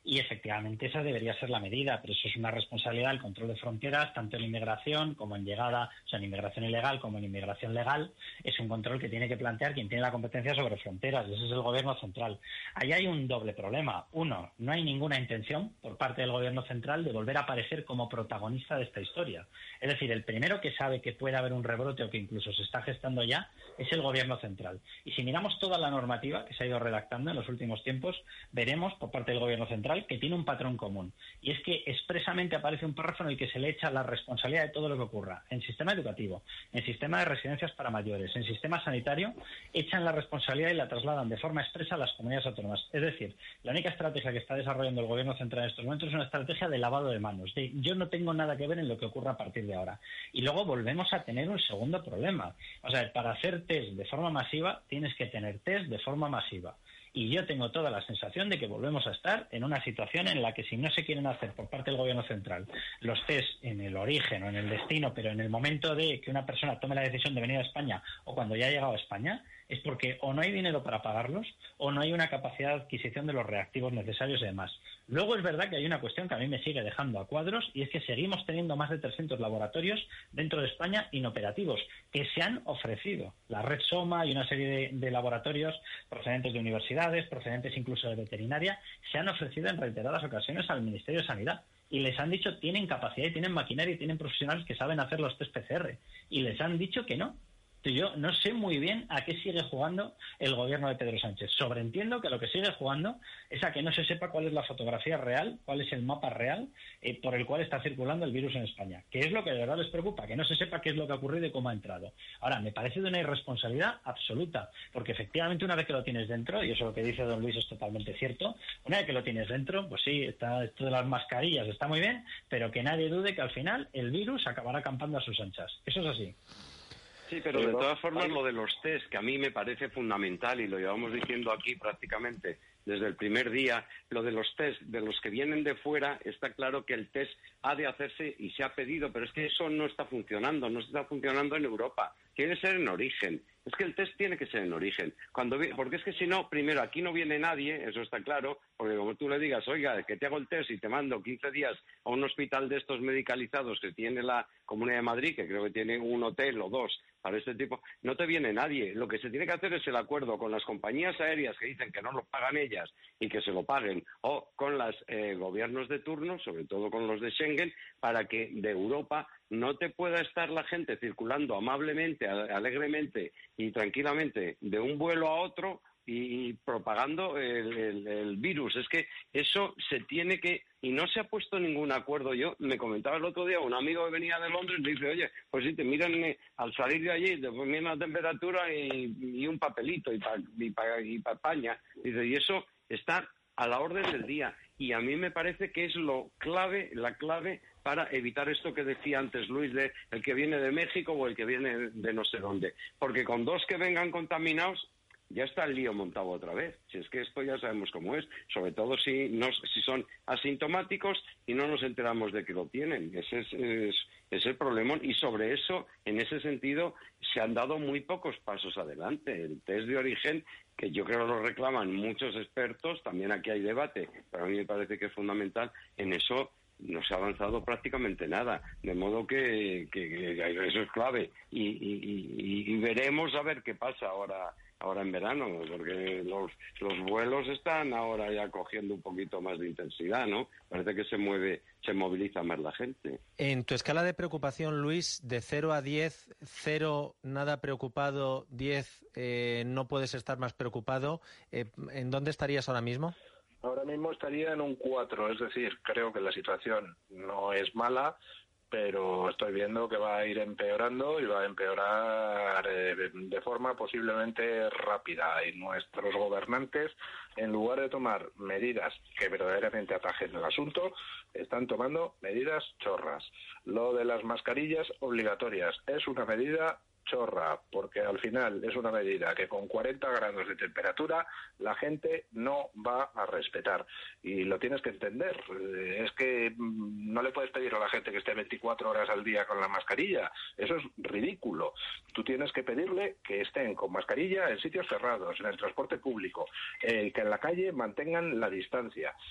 y efectivamente esa debería ser la medida, pero eso es una responsabilidad del control de fronteras, tanto en inmigración como en llegada, o sea, en inmigración ilegal como en inmigración legal. Es un control que tiene que plantear quien tiene la competencia sobre fronteras, y ese es el Gobierno central. Ahí hay un doble problema. Uno, no hay ninguna intención por parte del Gobierno central de volver a aparecer como protagonista de esta historia. Es decir, el primero que sabe que puede haber un rebrote o que incluso se está gestando ya es el Gobierno central. Y si miramos toda la normativa que se ha ido redactando en los últimos tiempos, veremos por parte del Gobierno central que tiene un patrón común, y es que expresamente aparece un párrafo en el que se le echa la responsabilidad de todo lo que ocurra en sistema educativo, en sistema de residencias para mayores, en sistema sanitario, echan la responsabilidad y la trasladan de forma expresa a las comunidades autónomas. Es decir, la única estrategia que está desarrollando el Gobierno central en estos momentos es una estrategia de lavado de manos, de yo no tengo nada que ver en lo que ocurra a partir de ahora. Y luego volvemos a tener un segundo problema. O sea, para hacer test de forma masiva tienes que tener test de forma masiva. Y yo tengo toda la sensación de que volvemos a estar en una situación en la que si no se quieren hacer por parte del Gobierno central los test en el origen o en el destino, pero en el momento de que una persona tome la decisión de venir a España o cuando ya ha llegado a España, es porque o no hay dinero para pagarlos o no hay una capacidad de adquisición de los reactivos necesarios y demás. Luego es verdad que hay una cuestión que a mí me sigue dejando a cuadros, y es que seguimos teniendo más de trescientos laboratorios dentro de España inoperativos que se han ofrecido. La red SOMA y una serie de, de laboratorios procedentes de universidades, procedentes incluso de veterinaria, se han ofrecido en reiteradas ocasiones al Ministerio de Sanidad. Y les han dicho tienen capacidad y tienen maquinaria y tienen profesionales que saben hacer los test P C R. Y les han dicho que no. Yo no sé muy bien a qué sigue jugando el Gobierno de Pedro Sánchez. Sobreentiendo que lo que sigue jugando es a que no se sepa cuál es la fotografía real, cuál es el mapa real eh, por el cual está circulando el virus en España. ¿Qué es lo que de verdad les preocupa? Que no se sepa qué es lo que ha ocurrido y cómo ha entrado. Ahora, me parece de una irresponsabilidad absoluta, porque efectivamente una vez que lo tienes dentro, y eso lo que dice don Luis es totalmente cierto, una vez que lo tienes dentro, pues sí, está esto de las mascarillas está muy bien, pero que nadie dude que al final el virus acabará campando a sus anchas. Eso es así. Sí, pero de todas formas lo de los test, que a mí me parece fundamental y lo llevamos diciendo aquí prácticamente desde el primer día, lo de los test de los que vienen de fuera, está claro que el test ha de hacerse y se ha pedido, pero es que eso no está funcionando, no está funcionando en Europa. Tiene que ser en origen. Es que el test tiene que ser en origen. Cuando vi, porque es que si no, primero, aquí no viene nadie, eso está claro, porque como tú le digas, oiga, que te hago el test y te mando quince días a un hospital de estos medicalizados que tiene la Comunidad de Madrid, que creo que tiene un hotel o dos para este tipo, no te viene nadie. Lo que se tiene que hacer es el acuerdo con las compañías aéreas que dicen que no lo pagan ellas y que se lo paguen, o con los eh, gobiernos de turno, sobre todo con los de Schengen, para que de Europa no te pueda estar la gente circulando amablemente, alegremente y tranquilamente de un vuelo a otro y, y propagando el, el, el virus. Es que eso se tiene que... Y no se ha puesto ningún acuerdo. Yo me comentaba el otro día, un amigo que venía de Londres y dice, oye, pues sí, te miran eh, al salir de allí, te miran la temperatura y, y un papelito y pa, y, pa, y pa España. Dice, y eso está a la orden del día. Y a mí me parece que es lo clave, la clave para evitar esto que decía antes Luis, de el que viene de México o el que viene de no sé dónde. Porque con dos que vengan contaminados, ya está el lío montado otra vez. Si es que esto ya sabemos cómo es, sobre todo si no, si son asintomáticos y no nos enteramos de que lo tienen. Ese es, es, es el problemón, y sobre eso, en ese sentido, se han dado muy pocos pasos adelante. El test de origen, que yo creo lo reclaman muchos expertos, también aquí hay debate, pero a mí me parece que es fundamental, en eso no se ha avanzado prácticamente nada, de modo que, que, que eso es clave, y, y, y, y veremos a ver qué pasa ahora ahora en verano, porque los, los vuelos están ahora ya cogiendo un poquito más de intensidad, ¿no? Parece que se mueve, se moviliza más la gente. En tu escala de preocupación, Luis, de cero a diez, cero nada preocupado, diez eh, no puedes estar más preocupado, eh, ¿en dónde estarías ahora mismo? Ahora mismo estaría en un cuatro, es decir, creo que la situación no es mala, pero estoy viendo que va a ir empeorando y va a empeorar eh, de forma posiblemente rápida. Y nuestros gobernantes, en lugar de tomar medidas que verdaderamente atajen el asunto, están tomando medidas chorras. Lo de las mascarillas obligatorias es una medida chorra, porque al final es una medida que con cuarenta grados de temperatura la gente no va a respetar, y lo tienes que entender. Es que no le puedes pedir a la gente que esté veinticuatro horas al día con la mascarilla, eso es ridículo. Tú tienes que pedirle que estén con mascarilla en sitios cerrados, en el transporte público, eh, que en la calle mantengan la distancia.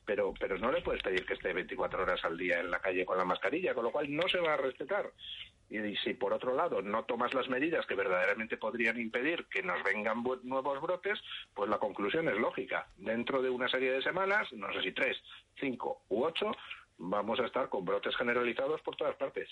pero, pero no le puedes pedir que esté veinticuatro horas al día en la calle con la mascarilla, con lo cual no se va a respetar. Y, y si por otro lado no tomas las medidas que verdaderamente podrían impedir que nos vengan bu- nuevos brotes, pues la conclusión es lógica. Dentro de una serie de semanas, no sé si tres, cinco u ocho, vamos a estar con brotes generalizados por todas partes.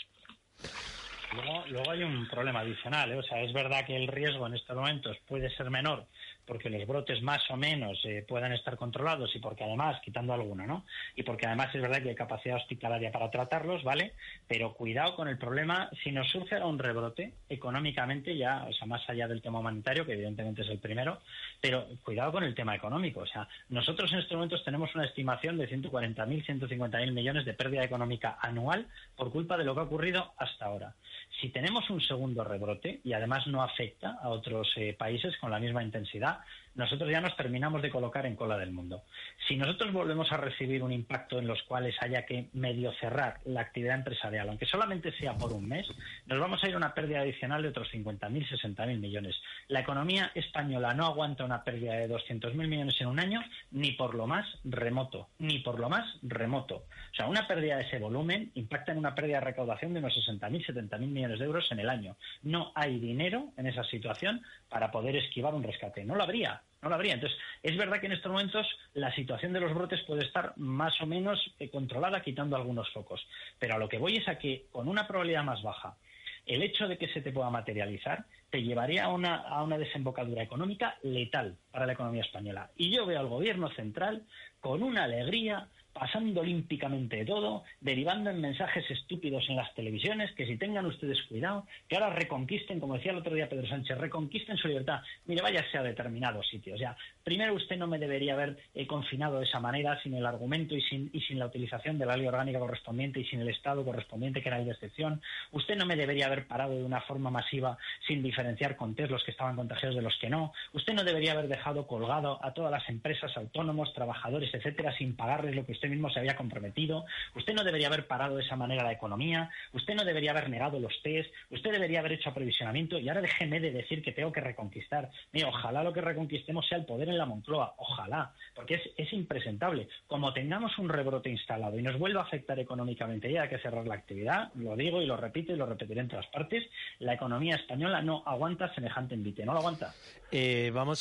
Luego, luego hay un problema adicional, ¿eh? O sea, es verdad que el riesgo en estos momentos puede ser menor porque los brotes más o menos eh, puedan estar controlados y porque además, quitando alguno, ¿no? Y porque además es verdad que hay capacidad hospitalaria para tratarlos, ¿vale? Pero cuidado con el problema, si nos surge un rebrote económicamente ya, o sea, más allá del tema humanitario, que evidentemente es el primero, pero cuidado con el tema económico. O sea, nosotros en estos momentos tenemos una estimación de ciento cuarenta mil, ciento cincuenta mil millones de pérdida económica anual por culpa de lo que ha ocurrido hasta ahora. Si tenemos un segundo rebrote y además no afecta a otros eh, países con la misma intensidad, nosotros ya nos terminamos de colocar en cola del mundo. Si nosotros volvemos a recibir un impacto en los cuales haya que medio cerrar la actividad empresarial, aunque solamente sea por un mes, nos vamos a ir a una pérdida adicional de otros cincuenta mil, sesenta mil millones. La economía española no aguanta una pérdida de doscientos mil millones en un año, ni por lo más remoto, ni por lo más remoto. O sea, una pérdida de ese volumen impacta en una pérdida de recaudación de unos sesenta mil, setenta mil millones de euros en el año. No hay dinero en esa situación para poder esquivar un rescate. No lo habría. No lo habría. Entonces, es verdad que en estos momentos la situación de los brotes puede estar más o menos eh, controlada, quitando algunos focos. Pero a lo que voy es a que, con una probabilidad más baja, el hecho de que se te pueda materializar te llevaría a una, a una desembocadura económica letal para la economía española. Y yo veo al gobierno central con una alegría, pasando olímpicamente de todo, derivando en mensajes estúpidos en las televisiones, que si tengan ustedes cuidado, que ahora reconquisten, como decía el otro día Pedro Sánchez, reconquisten su libertad. Mire, váyase a determinados sitios. Ya, primero usted no me debería haber eh, confinado de esa manera, sin el argumento y sin, y sin la utilización de la ley orgánica correspondiente y sin el Estado correspondiente, que era ley de excepción. Usted no me debería haber parado de una forma masiva sin diferenciar con test los que estaban contagiados de los que no. Usted no debería haber dejado colgado a todas las empresas, autónomos, trabajadores, etcétera, sin pagarles lo que usted mismo se había comprometido. Usted no debería haber parado de esa manera la economía. Usted no debería haber negado los test. Usted debería haber hecho aprovisionamiento. Y ahora déjeme de decir que tengo que reconquistar. Mira, ojalá lo que reconquistemos sea el poder en la Moncloa. Ojalá. Porque es, es impresentable. Como tengamos un rebrote instalado y nos vuelva a afectar económicamente y haya que cerrar la actividad, lo digo y lo repito y lo repetiré en todas partes, la economía española no aguanta semejante envite. No lo aguanta. Eh, vamos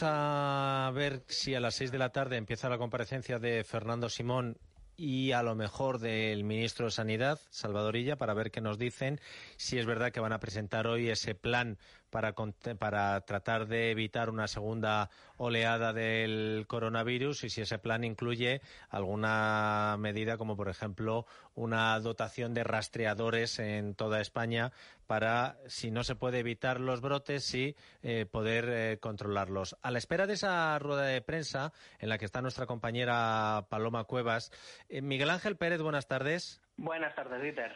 a ver si a las seis de la tarde empieza la comparecencia de Fernando Simón y a lo mejor del ministro de Sanidad, Salvador Illa, para ver qué nos dicen, si es verdad que van a presentar hoy ese plan para, para tratar de evitar una segunda oleada del coronavirus y si ese plan incluye alguna medida como, por ejemplo, una dotación de rastreadores en toda España para, si no se puede evitar los brotes, sí eh, poder eh, controlarlos. A la espera de esa rueda de prensa en la que está nuestra compañera Paloma Cuevas, eh, Miguel Ángel Pérez, buenas tardes. Buenas tardes, Dieter.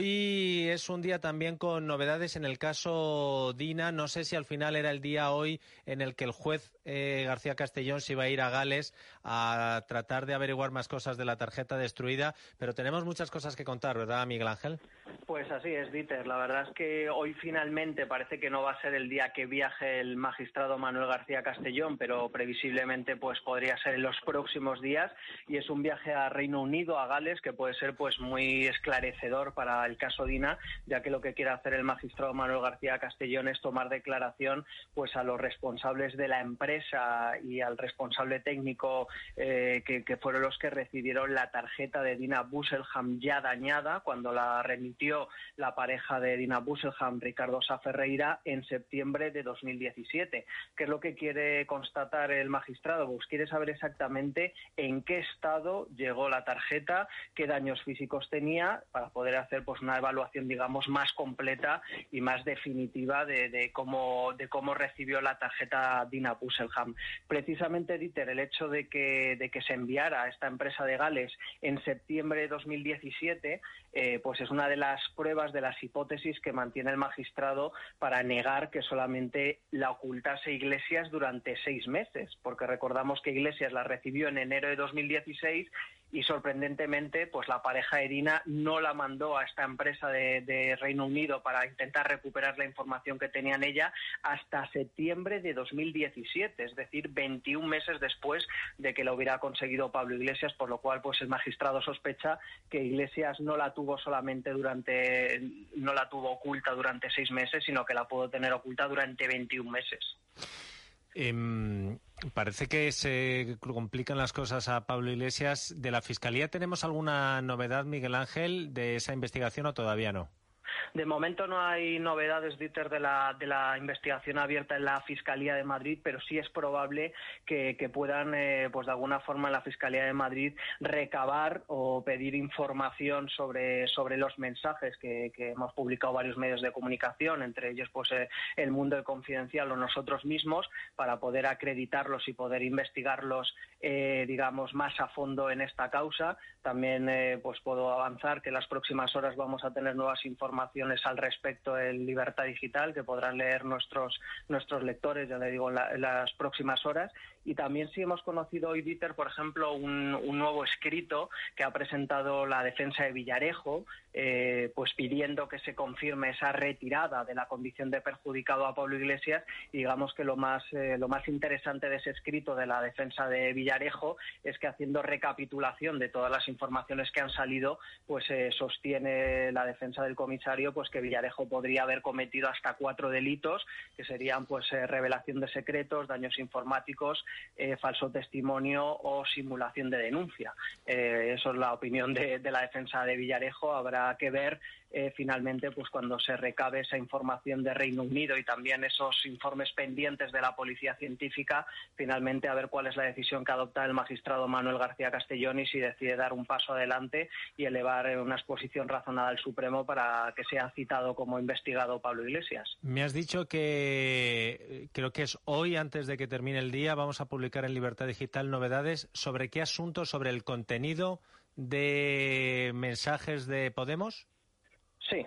Hoy es un día también con novedades en el caso Dina. No sé si al final era el día hoy en el que el juez eh, García Castellón se iba a ir a Gales a tratar de averiguar más cosas de la tarjeta destruida, pero tenemos muchas cosas que contar, ¿verdad, Miguel Ángel? Pues así es, Dieter. La verdad es que hoy finalmente parece que no va a ser el día que viaje el magistrado Manuel García Castellón, pero previsiblemente pues podría ser en los próximos días, y es un viaje a Reino Unido, a Gales, que puede ser pues muy esclarecedor para el caso Dina, ya que lo que quiere hacer el magistrado Manuel García Castellón es tomar declaración pues a los responsables de la empresa y al responsable técnico eh, que, que fueron los que recibieron la tarjeta de Dina Busselham ya dañada cuando la remitió la pareja de Dina Busselham, Ricardo Sá Ferreira, en septiembre de dos mil diecisiete. ¿Qué es lo que quiere constatar el magistrado? Pues quiere saber exactamente en qué estado llegó la tarjeta, qué daños físicos tenía, para poder hacer pues una evaluación, digamos, más completa y más definitiva de, de cómo de cómo recibió la tarjeta Dina Busselham. Precisamente, Dieter, el hecho de que de que se enviara a esta empresa de Gales en septiembre de dos mil diecisiete, eh, pues es una de las pruebas, de las hipótesis que mantiene el magistrado para negar que solamente la ocultase Iglesias durante seis meses, porque recordamos que Iglesias la recibió en enero de dos mil dieciséis y sorprendentemente pues la pareja Irina no la mandó a esta empresa de, de Reino Unido para intentar recuperar la información que tenía en ella hasta septiembre de dos mil diecisiete, es decir, veintiún meses después de que lo hubiera conseguido Pablo Iglesias, por lo cual pues el magistrado sospecha que Iglesias no la tuvo solamente durante, no la tuvo oculta durante seis meses, sino que la pudo tener oculta durante veintiún meses. Eh, parece que se complican las cosas a Pablo Iglesias. ¿De la Fiscalía tenemos alguna novedad, Miguel Ángel, de esa investigación o todavía no? De momento no hay novedades, Dieter, de la, de la investigación abierta en la Fiscalía de Madrid, pero sí es probable que, que puedan, eh, pues de alguna forma, en la Fiscalía de Madrid recabar o pedir información sobre, sobre los mensajes que, que hemos publicado varios medios de comunicación, entre ellos pues eh, El Mundo de Confidencial o nosotros mismos, para poder acreditarlos y poder investigarlos, eh, digamos, más a fondo en esta causa. También eh, pues puedo avanzar que en las próximas horas vamos a tener nuevas informaciones al respecto en Libertad Digital, que podrán leer nuestros nuestros lectores, ya le digo, en, la, en las próximas horas. Y también sí hemos conocido hoy, Dieter, por ejemplo, un, un nuevo escrito que ha presentado la defensa de Villarejo, eh, pues pidiendo que se confirme esa retirada de la condición de perjudicado a Pablo Iglesias. Y digamos que lo más eh, lo más interesante de ese escrito de la defensa de Villarejo es que, haciendo recapitulación de todas las informaciones que han salido, pues eh, sostiene la defensa del comisario pues que Villarejo podría haber cometido hasta cuatro delitos, que serían pues eh, revelación de secretos, daños informáticos, eh, falso testimonio o simulación de denuncia. Eh, eso es la opinión de, de la defensa de Villarejo. Habrá que ver eh, finalmente pues cuando se recabe esa información de Reino Unido y también esos informes pendientes de la policía científica, finalmente a ver cuál es la decisión que adopta el magistrado Manuel García Castellón y si decide dar un paso adelante y elevar una exposición razonada al Supremo para que sea citado como investigado Pablo Iglesias. Me has dicho que creo que es hoy, antes de que termine el día, vamos a publicar en Libertad Digital novedades. ¿Sobre qué asunto? ¿Sobre el contenido de mensajes de Podemos? Sí.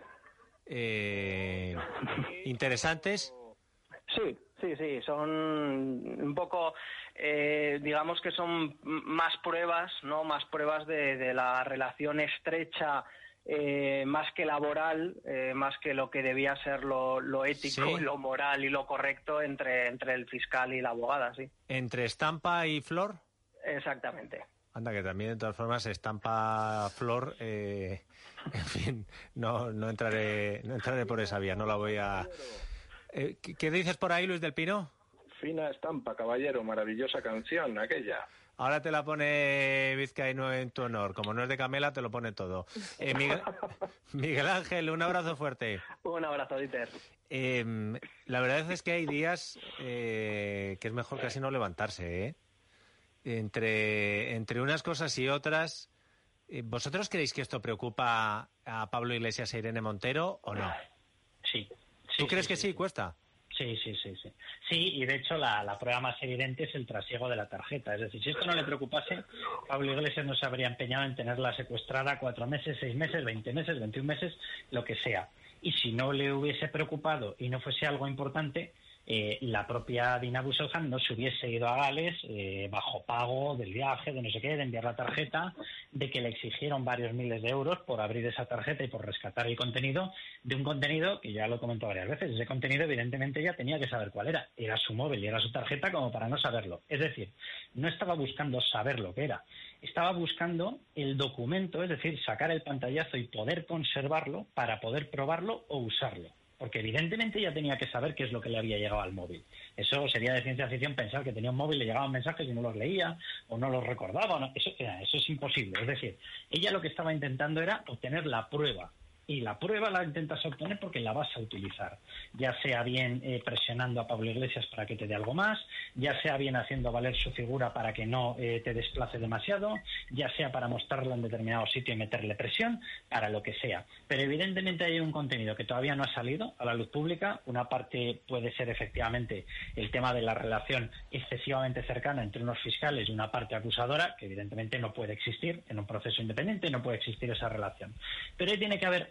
Eh, ¿Interesantes? Sí, sí, sí. Son un poco, eh, digamos que son más pruebas, ¿no? Más pruebas de, de la relación estrecha, Eh, más que laboral, eh, más que lo que debía ser lo, lo ético, sí, lo moral y lo correcto entre, entre el fiscal y la abogada, sí. ¿Entre Estampa y Flor? Exactamente. Anda, que también, de todas formas, Estampa, Flor, eh, en fin, no, no entraré no entraré por esa vía, no la voy a... Eh, ¿qué, ¿Qué dices por ahí, Luis del Pino? Fina estampa, caballero, maravillosa canción, aquella. Ahora te la pone Vizcaíno en tu honor. Como no es de Camela, te lo pone todo. Eh, Miguel, Miguel Ángel, un abrazo fuerte. Un abrazo, Dieter. Eh, la verdad es que hay días eh, que es mejor casi no levantarse, ¿eh? Entre, entre unas cosas y otras. Eh, ¿Vosotros creéis que esto preocupa a Pablo Iglesias e Irene Montero o no? Sí. sí ¿Tú crees sí, que sí, sí, cuesta? Sí, sí, sí, sí. Sí, y de hecho la, la prueba más evidente es el trasiego de la tarjeta. Es decir, si esto no le preocupase, Pablo Iglesias no se habría empeñado en tenerla secuestrada cuatro meses, seis meses, veinte meses, veintiún meses, lo que sea. Y si no le hubiese preocupado y no fuese algo importante, eh, la propia Dina Busselham no se hubiese ido a Gales eh, bajo pago del viaje, de no sé qué, de enviar la tarjeta, de que le exigieron varios miles de euros por abrir esa tarjeta y por rescatar el contenido, de un contenido que ya lo he comentado varias veces. Ese contenido evidentemente ya tenía que saber cuál era. Era su móvil y era su tarjeta como para no saberlo. Es decir, no estaba buscando saber lo que era. Estaba buscando el documento, es decir, sacar el pantallazo y poder conservarlo para poder probarlo o usarlo. Porque evidentemente ya tenía que saber qué es lo que le había llegado al móvil. Eso sería de ciencia ficción pensar que tenía un móvil, le llegaban mensajes y no los leía o no los recordaba. No. Eso, eso es imposible. Es decir, ella lo que estaba intentando era obtener la prueba. Y la prueba la intentas obtener porque la vas a utilizar, ya sea bien eh, presionando a Pablo Iglesias para que te dé algo más, ya sea bien haciendo valer su figura para que no eh, te desplace demasiado, ya sea para mostrarlo en determinado sitio y meterle presión, para lo que sea. Pero evidentemente hay un contenido que todavía no ha salido a la luz pública. Una parte puede ser efectivamente el tema de la relación excesivamente cercana entre unos fiscales y una parte acusadora, que evidentemente no puede existir en un proceso independiente, no puede existir esa relación. Pero ahí tiene que haber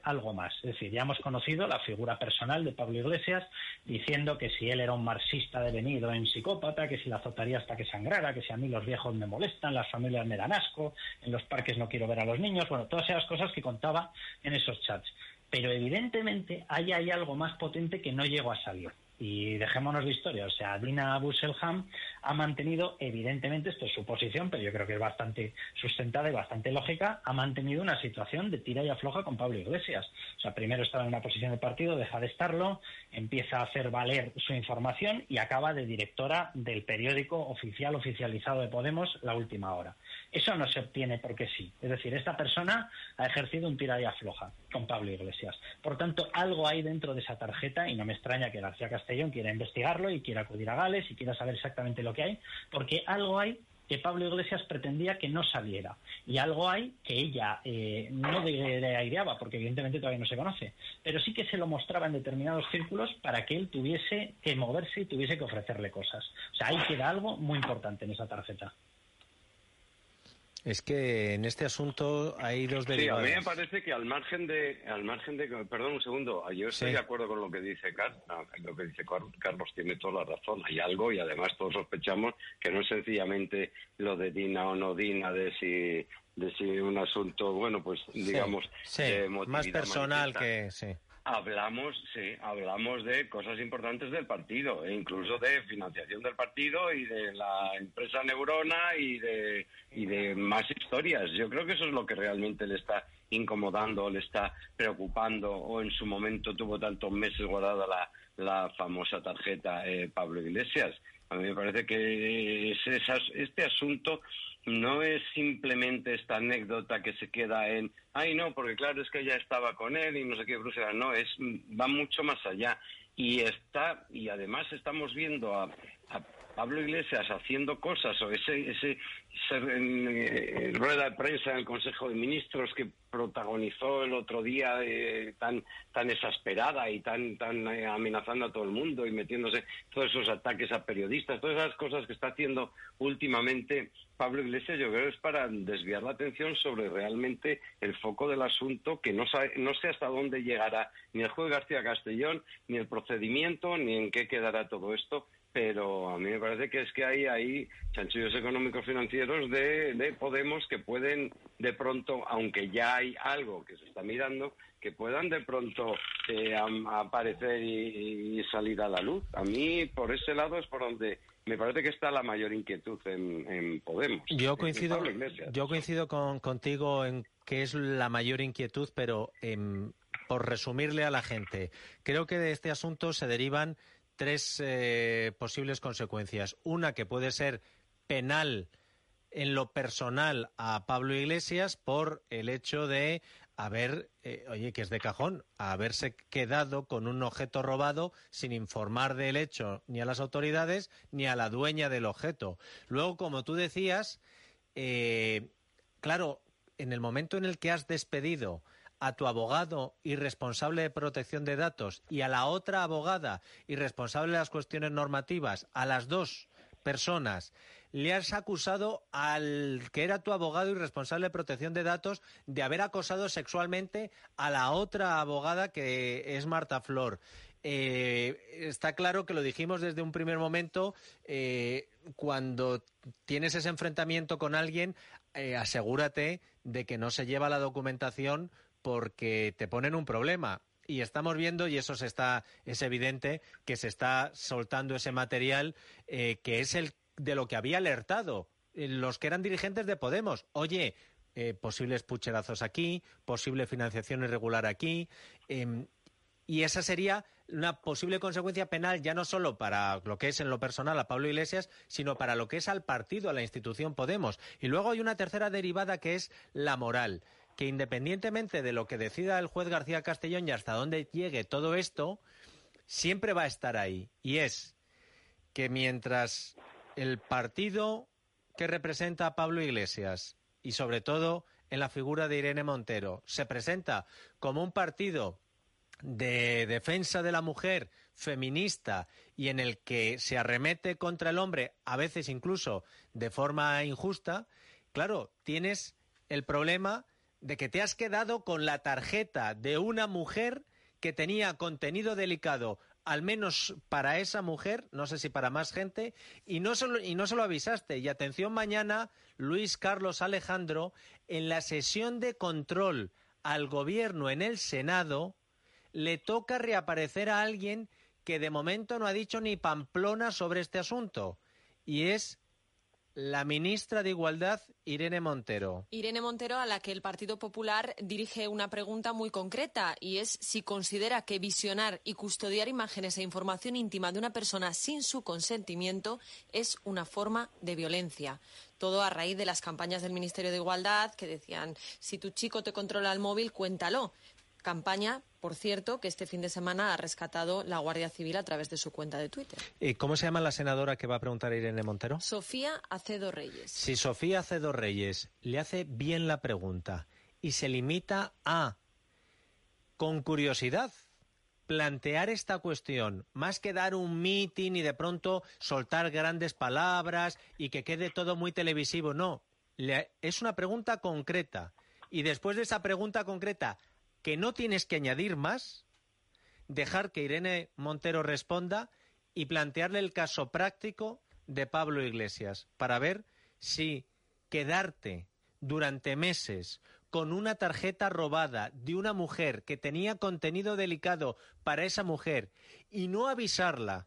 algo más. Es decir, ya hemos conocido la figura personal de Pablo Iglesias diciendo que si él era un marxista devenido en psicópata, que si la azotaría hasta que sangrara, que si a mí los viejos me molestan, las familias me dan asco, en los parques no quiero ver a los niños, bueno, todas esas cosas que contaba en esos chats. Pero evidentemente ahí hay algo más potente que no llegó a salir. Y dejémonos de historia, o sea, Dina Busselham ha mantenido, evidentemente, esto es su posición, pero yo creo que es bastante sustentada y bastante lógica, ha mantenido una situación de tira y afloja con Pablo Iglesias. O sea, primero estaba en una posición de partido, deja de estarlo, empieza a hacer valer su información y acaba de directora del periódico oficial oficializado de Podemos, La Última Hora. Eso no se obtiene porque sí. Es decir, esta persona ha ejercido un tira y afloja con Pablo Iglesias. Por tanto, algo hay dentro de esa tarjeta y no me extraña que García Castellón quiera investigarlo y quiera acudir a Gales y quiera saber exactamente lo que hay, porque algo hay que Pablo Iglesias pretendía que no saliera. Y algo hay que ella eh, no le aireaba, porque evidentemente todavía no se conoce, pero sí que se lo mostraba en determinados círculos para que él tuviese que moverse y tuviese que ofrecerle cosas. O sea, ahí queda algo muy importante en esa tarjeta. Es que en este asunto hay dos derivadas. Sí, a mí me parece que al margen de, al margen de, perdón un segundo, yo estoy sí. de acuerdo con lo que dice Carlos, lo que dice Carlos tiene toda la razón. Hay algo y además todos sospechamos que no es sencillamente lo de Dina o no Dina, de si, de si un asunto, bueno, pues digamos, sí, sí. de más personal que sí. Hablamos, sí, hablamos de cosas importantes del partido, e incluso de financiación del partido y de la empresa Neurona y de y de más historias. Yo creo que eso es lo que realmente le está incomodando, le está preocupando, o en su momento tuvo tantos meses guardada la, la famosa tarjeta eh, Pablo Iglesias. A mí me parece que es, es, este asunto no es simplemente esta anécdota que se queda en, ay no, porque claro, es que ella estaba con él y no sé qué, Bruselas, no, es va mucho más allá. Y está y además estamos viendo a, a Pablo Iglesias haciendo cosas, o ese ese, ese eh, rueda de prensa en el Consejo de Ministros que protagonizó el otro día eh, tan tan exasperada y tan tan eh, amenazando a todo el mundo y metiéndose todos esos ataques a periodistas, todas esas cosas que está haciendo últimamente Pablo Iglesias, yo creo que es para desviar la atención sobre realmente el foco del asunto, que no sabe, no sé hasta dónde llegará ni el juez García Castellón, ni el procedimiento, ni en qué quedará todo esto. Pero a mí me parece que es que hay ahí chanchullos económicos financieros de, de Podemos que pueden de pronto, aunque ya hay algo que se está mirando, que puedan de pronto eh, a, a aparecer y, y salir a la luz. A mí por ese lado es por donde me parece que está la mayor inquietud en, en Podemos. Yo coincido, yo coincido con, contigo en que es la mayor inquietud, pero eh, por resumirle a la gente, creo que de este asunto se derivan tres eh, posibles consecuencias. Una que puede ser penal en lo personal a Pablo Iglesias por el hecho de haber, eh, oye, que es de cajón, haberse quedado con un objeto robado sin informar del hecho ni a las autoridades ni a la dueña del objeto. Luego, como tú decías, eh, claro, en el momento en el que has despedido a tu abogado y responsable de protección de datos y a la otra abogada y responsable de las cuestiones normativas, a las dos personas, le has acusado al que era tu abogado y responsable de protección de datos de haber acosado sexualmente a la otra abogada que es Marta Flor. Eh, está claro que lo dijimos desde un primer momento, eh, cuando tienes ese enfrentamiento con alguien, eh, asegúrate de que no se lleva la documentación porque te ponen un problema. Y estamos viendo, y eso se está, es evidente, que se está soltando ese material eh, que es el de lo que había alertado eh, los que eran dirigentes de Podemos. Oye, eh, posibles pucherazos aquí, posible financiación irregular aquí, eh, y esa sería una posible consecuencia penal ya no solo para lo que es en lo personal a Pablo Iglesias, sino para lo que es al partido, a la institución Podemos. Y luego hay una tercera derivada que es la moral, que independientemente de lo que decida el juez García Castellón y hasta dónde llegue todo esto, siempre va a estar ahí. Y es que mientras el partido que representa a Pablo Iglesias, y sobre todo en la figura de Irene Montero, se presenta como un partido de defensa de la mujer, feminista, y en el que se arremete contra el hombre, a veces incluso de forma injusta, claro, tienes el problema de que te has quedado con la tarjeta de una mujer que tenía contenido delicado, al menos para esa mujer, no sé si para más gente, y no solo, y no se lo avisaste. Y atención, mañana, Luis Carlos Alejandro, en la sesión de control al Gobierno en el Senado, le toca reaparecer a alguien que de momento no ha dicho ni Pamplona sobre este asunto, y es la ministra de Igualdad, Irene Montero. Irene Montero, a la que el Partido Popular dirige una pregunta muy concreta, y es si considera que visionar y custodiar imágenes e información íntima de una persona sin su consentimiento es una forma de violencia. Todo a raíz de las campañas del Ministerio de Igualdad que decían, si tu chico te controla el móvil, cuéntalo. Campaña, por cierto, que este fin de semana ha rescatado la Guardia Civil a través de su cuenta de Twitter. ¿Y cómo se llama la senadora que va a preguntar a Irene Montero? Sofía Acedo Reyes. Si Sofía Acedo Reyes le hace bien la pregunta y se limita a, con curiosidad, plantear esta cuestión, más que dar un mitin y de pronto soltar grandes palabras y que quede todo muy televisivo, no, le, es una pregunta concreta. Y después de esa pregunta concreta, que no tienes que añadir más, dejar que Irene Montero responda y plantearle el caso práctico de Pablo Iglesias para ver si quedarte durante meses con una tarjeta robada de una mujer que tenía contenido delicado para esa mujer y no avisarla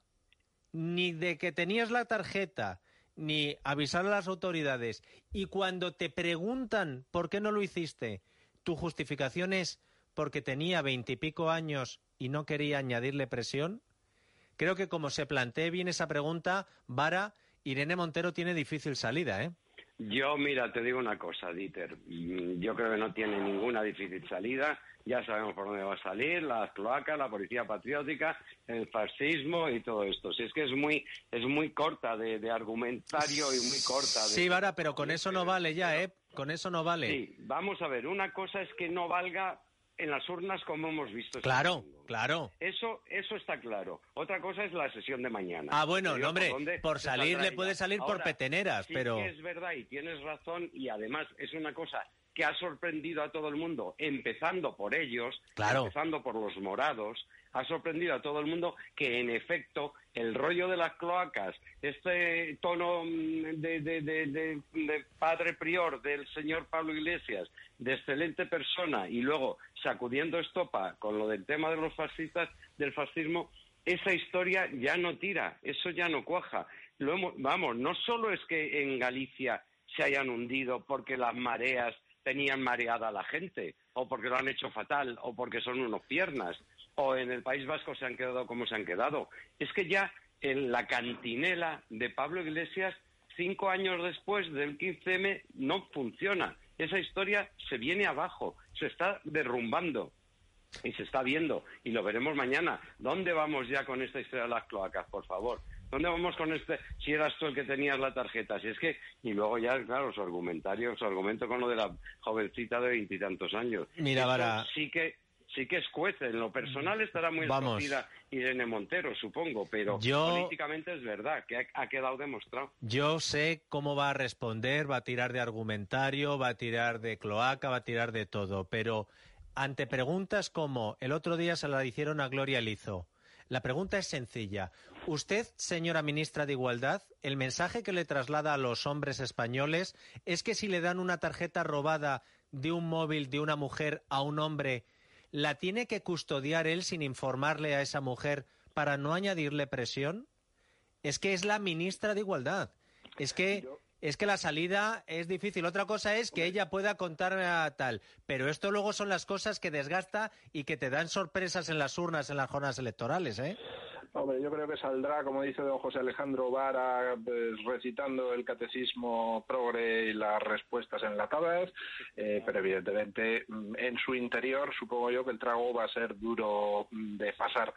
ni de que tenías la tarjeta ni avisar a las autoridades, y cuando te preguntan por qué no lo hiciste, tu justificación es porque tenía veintipico años y no quería añadirle presión. Creo que como se plantee bien esa pregunta, Vara, Irene Montero tiene difícil salida, ¿eh? Yo, mira, te digo una cosa, Dieter. Yo creo que no tiene ninguna difícil salida. Ya sabemos por dónde va a salir, las cloacas, la policía patriótica, el fascismo y todo esto. Si es que es muy es muy corta de, de argumentario y muy corta de... Sí, Vara, pero con eso no vale ya, ¿eh? Con eso no vale. Sí, vamos a ver. Una cosa es que no valga en las urnas como hemos visto. Claro, claro. Eso eso está claro. Otra cosa es la sesión de mañana. Ah, bueno, no, hombre, por, por salir le puede salir Ahora, por peteneras, sí pero... que es verdad y tienes razón, y además es una cosa que ha sorprendido a todo el mundo, empezando por ellos, claro. empezando por los morados, ha sorprendido a todo el mundo que, en efecto, el rollo de las cloacas, este tono de, de, de, de, de padre prior del señor Pablo Iglesias, de excelente persona, y luego sacudiendo estopa con lo del tema de los fascistas, del fascismo, esa historia ya no tira, eso ya no cuaja. Lo hemos, vamos, no solo es que en Galicia se hayan hundido porque las mareas tenían mareada a la gente, o porque lo han hecho fatal, o porque son unos piernas, o en el País Vasco se han quedado como se han quedado. Es que ya en la cantinela de Pablo Iglesias, cinco años después del quince eme, no funciona. Esa historia se viene abajo, se está derrumbando y se está viendo, y lo veremos mañana. ¿Dónde vamos ya con esta historia de las cloacas, por favor? ¿Dónde vamos con este? Si eras tú el que tenías la tarjeta, si es que... Y luego ya, claro, su argumentario, su argumento con lo de la jovencita de veintitantos años. Mira, Vara... Sí que, sí que escuece. En lo personal estará muy escogida Irene Montero, supongo, pero yo... políticamente es verdad, que ha, ha quedado demostrado. Yo sé cómo va a responder, va a tirar de argumentario, va a tirar de cloaca, va a tirar de todo, pero ante preguntas como el otro día se la hicieron a Gloria Lizo, la pregunta es sencilla. Usted, señora ministra de Igualdad, el mensaje que le traslada a los hombres españoles es que si le dan una tarjeta robada de un móvil de una mujer a un hombre, ¿la tiene que custodiar él sin informarle a esa mujer para no añadirle presión? Es que es la ministra de Igualdad. Es que... Es que la salida es difícil. Otra cosa es que ella pueda contar a tal, pero esto luego son las cosas que desgasta y que te dan sorpresas en las urnas, en las jornadas electorales, ¿eh? Hombre, yo creo que saldrá, como dice don José Alejandro Vara, pues, recitando el catecismo progre y las respuestas enlatadas, eh, pero evidentemente en su interior supongo yo que el trago va a ser duro de pasar.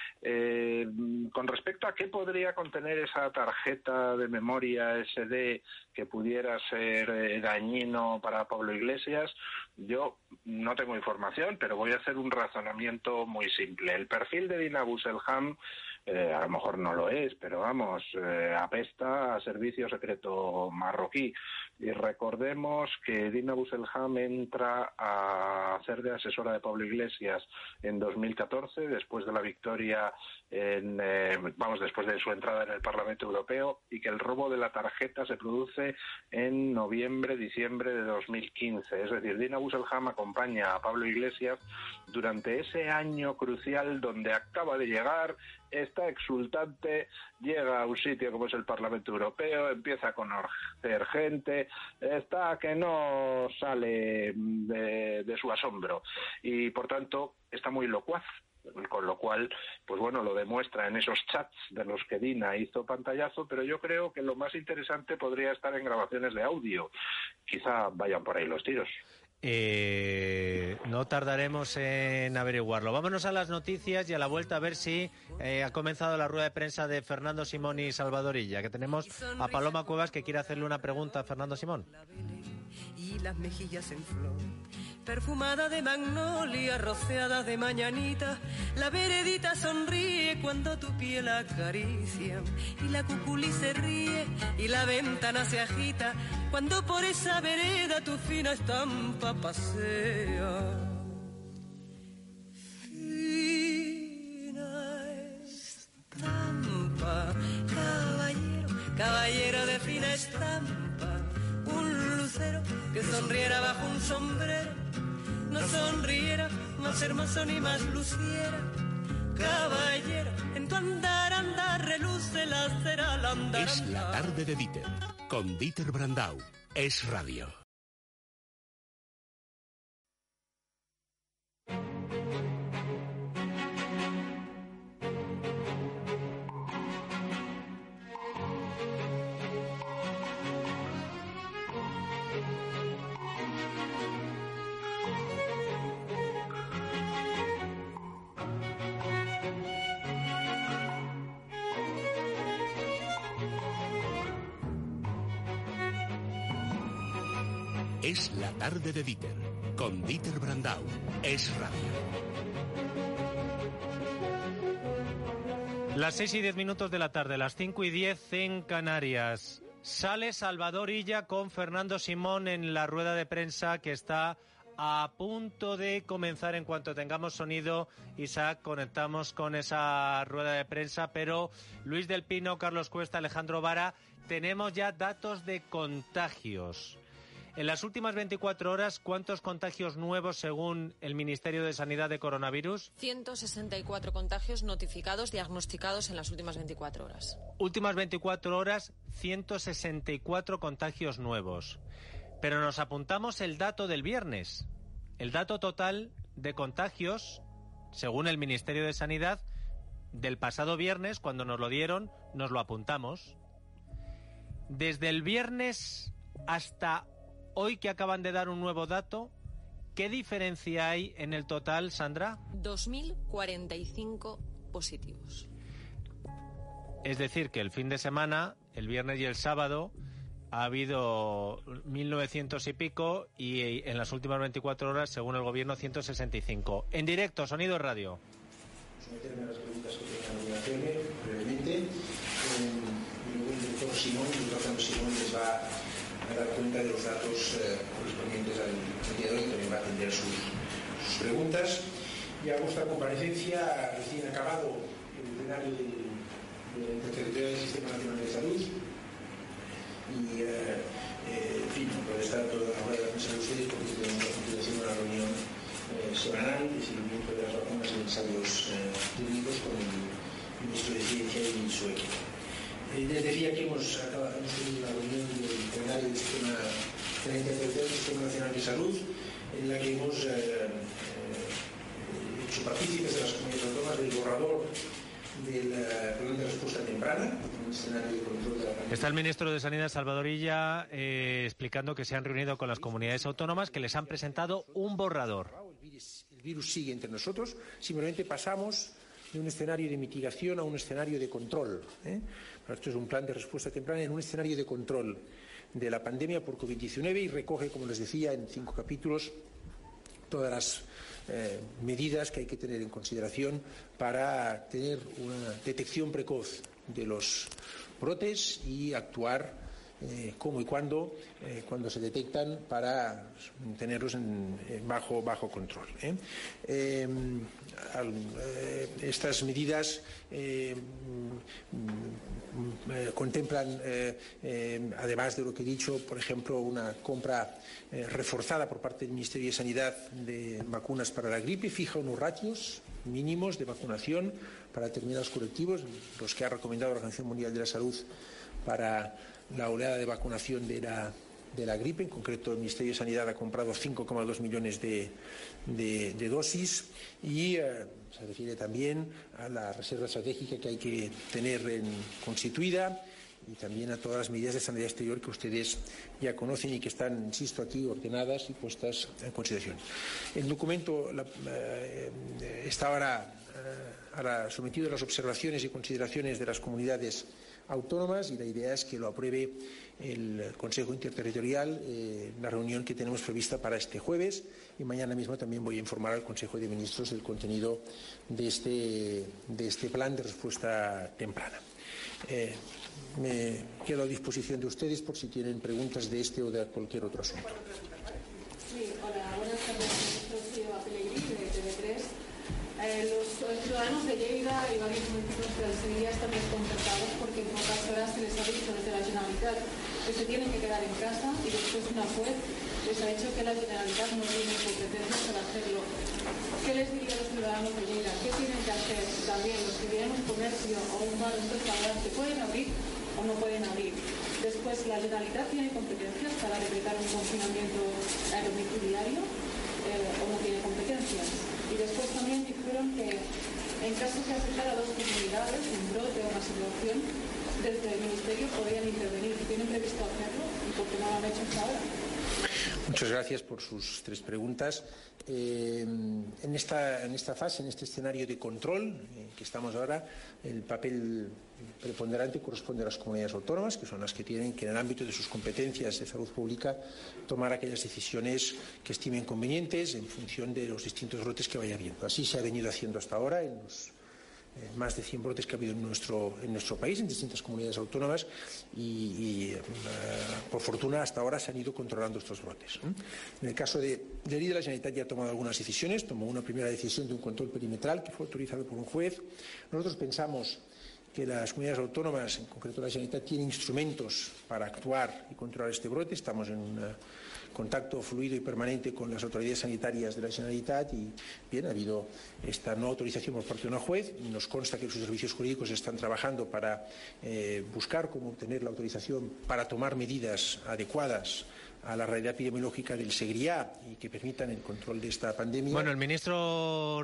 Eh, con respecto a qué podría contener esa tarjeta de memoria ese de que pudiera ser eh, dañino para Pablo Iglesias, yo no tengo información, pero voy a hacer un razonamiento muy simple. El perfil de Dina Busselham eh, a lo mejor no lo es, pero vamos, eh, apesta a servicio secreto marroquí. Y recordemos que Dina Busselham entra a hacer de asesora de Pablo Iglesias en dos mil catorce, después de la victoria, en, eh, vamos, después de su entrada en el Parlamento Europeo, y que el robo de la tarjeta se produce en noviembre, diciembre de dos mil quince. Es decir, Dina Busselham acompaña a Pablo Iglesias durante ese año crucial donde acaba de llegar, está exultante, llega a un sitio como es el Parlamento Europeo, empieza a conocer gente, está que no sale de, de su asombro y por tanto está muy locuaz, con lo cual, pues bueno, lo demuestra en esos chats de los que Dina hizo pantallazo, pero yo creo que lo más interesante podría estar en grabaciones de audio. Quizá vayan por ahí los tiros. Eh, no tardaremos en averiguarlo. Vámonos a las noticias y a la vuelta a ver si eh, ha comenzado la rueda de prensa de Fernando Simón y Salvador Illa, que tenemos a Paloma Cuevas que quiere hacerle una pregunta a Fernando Simón. Y las mejillas en flor, perfumada de magnolia, rociada de mañanita, la veredita sonríe cuando tu piel acaricia, y la cuculí se ríe y la ventana se agita cuando por esa vereda tu fina estampa pasea. Fina estampa, caballero, caballero de fina estampa, un lucero que sonriera bajo un sombrero, no sonriera más hermoso ni más luciera. Caballero, en tu andar, andar, reluce la cera al andar. Es la tarde de Dieter, con Dieter Brandau. Es radio. Es la tarde de Dieter, con Dieter Brandau. Es radio. Las seis y diez minutos de la tarde, las cinco y diez en Canarias. Sale Salvador Illa con Fernando Simón en la rueda de prensa que está a punto de comenzar. En cuanto tengamos sonido, Isaac, conectamos con esa rueda de prensa. Pero Luis del Pino, Carlos Cuesta, Alejandro Vara, tenemos ya datos de contagios. En las últimas veinticuatro horas, ¿cuántos contagios nuevos según el Ministerio de Sanidad de coronavirus? ciento sesenta y cuatro contagios notificados, diagnosticados en las últimas veinticuatro horas. Últimas veinticuatro horas, ciento sesenta y cuatro contagios nuevos. Pero nos apuntamos el dato del viernes. El dato total de contagios, según el Ministerio de Sanidad, del pasado viernes, cuando nos lo dieron, nos lo apuntamos. Desde el viernes hasta hoy, que acaban de dar un nuevo dato, ¿qué diferencia hay en el total, Sandra? dos mil cuarenta y cinco positivos. Es decir, que el fin de semana, el viernes y el sábado, ha habido mil novecientos y pico y en las últimas veinticuatro horas, según el gobierno, ciento sesenta y cinco. En directo, Sonido Radio. Someterme a las preguntas que tengan obligaciones brevemente. Eh, y luego el doctor Simón, el doctor Fernando Simón, les va a dar cuenta de los datos eh, correspondientes al día de hoy, también va a atender sus, sus preguntas. Ya vuestra comparecencia recién acabado en el plenario del, del Interterritorial del Sistema Nacional de Salud. Y, eh, eh, en fin, no puede estar toda la hora de la mesa de ustedes porque tenemos a continuación una reunión eh, semanal de seguimiento de las vacunas y ensayos eh, clínicos con el ministro de Ciencia y su equipo. Eh, les decía que hemos, acabado, hemos tenido una reunión del plenario del Sistema de la Interterritorial del Sistema Nacional de Salud, en la que hemos eh, eh, hecho partícipes de las comunidades autónomas del borrador del plan de respuesta temprana, un escenario de control de la pandemia. Está el ministro de Sanidad, Salvador Illa, eh, explicando que se han reunido con las comunidades autónomas, que les han presentado un borrador. El virus, el virus sigue entre nosotros, simplemente pasamos de un escenario de mitigación a un escenario de control. ¿eh? Esto es un plan de respuesta temprana en un escenario de control de la pandemia por COVID diecinueve y recoge, como les decía, en cinco capítulos todas las eh, medidas que hay que tener en consideración para tener una detección precoz de los brotes y actuar Eh, cómo y cuándo, eh, cuando se detectan, para tenerlos en, en bajo, bajo control. ¿eh? Eh, al, eh, estas medidas eh, eh, contemplan, eh, eh, además de lo que he dicho, por ejemplo, una compra eh, reforzada por parte del Ministerio de Sanidad de vacunas para la gripe, fija unos ratios mínimos de vacunación para determinados colectivos, los que ha recomendado la Organización Mundial de la Salud para la oleada de vacunación de la, de la gripe. En concreto, el Ministerio de Sanidad ha comprado cinco coma dos millones de, de, de dosis y eh, se refiere también a la reserva estratégica que hay que tener en, constituida y también a todas las medidas de sanidad exterior que ustedes ya conocen y que están, insisto, aquí ordenadas y puestas en consideración. El documento la, eh, está ahora, eh, ahora sometido a las observaciones y consideraciones de las comunidades autónomas y la idea es que lo apruebe el Consejo Interterritorial eh, en la reunión que tenemos prevista para este jueves, y mañana mismo también voy a informar al Consejo de Ministros del contenido de este, de este plan de respuesta temprana. Eh, me quedo a disposición de ustedes por si tienen preguntas de este o de cualquier otro asunto. Sí, hola, buenas tardes. Soy Eva Pellegrini de T V tres. Eh, los, los ciudadanos de Lleida y varios municipios de Sevilla están desconcertados porque en pocas horas se les ha dicho desde la Generalitat que se tienen que quedar en casa y después una juez les ha dicho que la Generalitat no tiene competencias para hacerlo. ¿Qué les diría a los ciudadanos de Lleida? ¿Qué tienen que hacer también los que tienen un comercio o un bar o un restaurante? ¿Pueden abrir o no pueden abrir? Después, ¿la Generalitat tiene competencias para decretar un confinamiento domiciliario eh, o no tiene competencias? Y después también dijeron que en caso que afectara a dos comunidades, un brote o una situación, desde el Ministerio podrían intervenir. ¿Tienen previsto hacerlo y por qué no lo han hecho hasta ahora? Muchas gracias por sus tres preguntas. Eh, en, esta, en esta fase, en este escenario de control eh, que estamos ahora, el papel preponderante corresponde a las comunidades autónomas, que son las que tienen que, en el ámbito de sus competencias de salud pública, tomar aquellas decisiones que estimen convenientes en función de los distintos brotes que vaya habiendo. Así se ha venido haciendo hasta ahora en los Eh, más de cien brotes que ha habido en nuestro, en nuestro país, en distintas comunidades autónomas, y, y eh, por fortuna hasta ahora se han ido controlando estos brotes. ¿eh? En el caso de, de Lleida, la Generalitat ya ha tomado algunas decisiones. Tomó una primera decisión de un control perimetral que fue autorizado por un juez. Nosotros pensamos que las comunidades autónomas, en concreto la Generalitat, tienen instrumentos para actuar y controlar este brote. Estamos en una contacto fluido y permanente con las autoridades sanitarias de la Generalitat y, bien, ha habido esta no autorización por parte de una juez. Nos consta que sus servicios jurídicos están trabajando para eh, buscar cómo obtener la autorización para tomar medidas adecuadas a la realidad epidemiológica del Segriá y que permitan el control de esta pandemia. Bueno, el ministro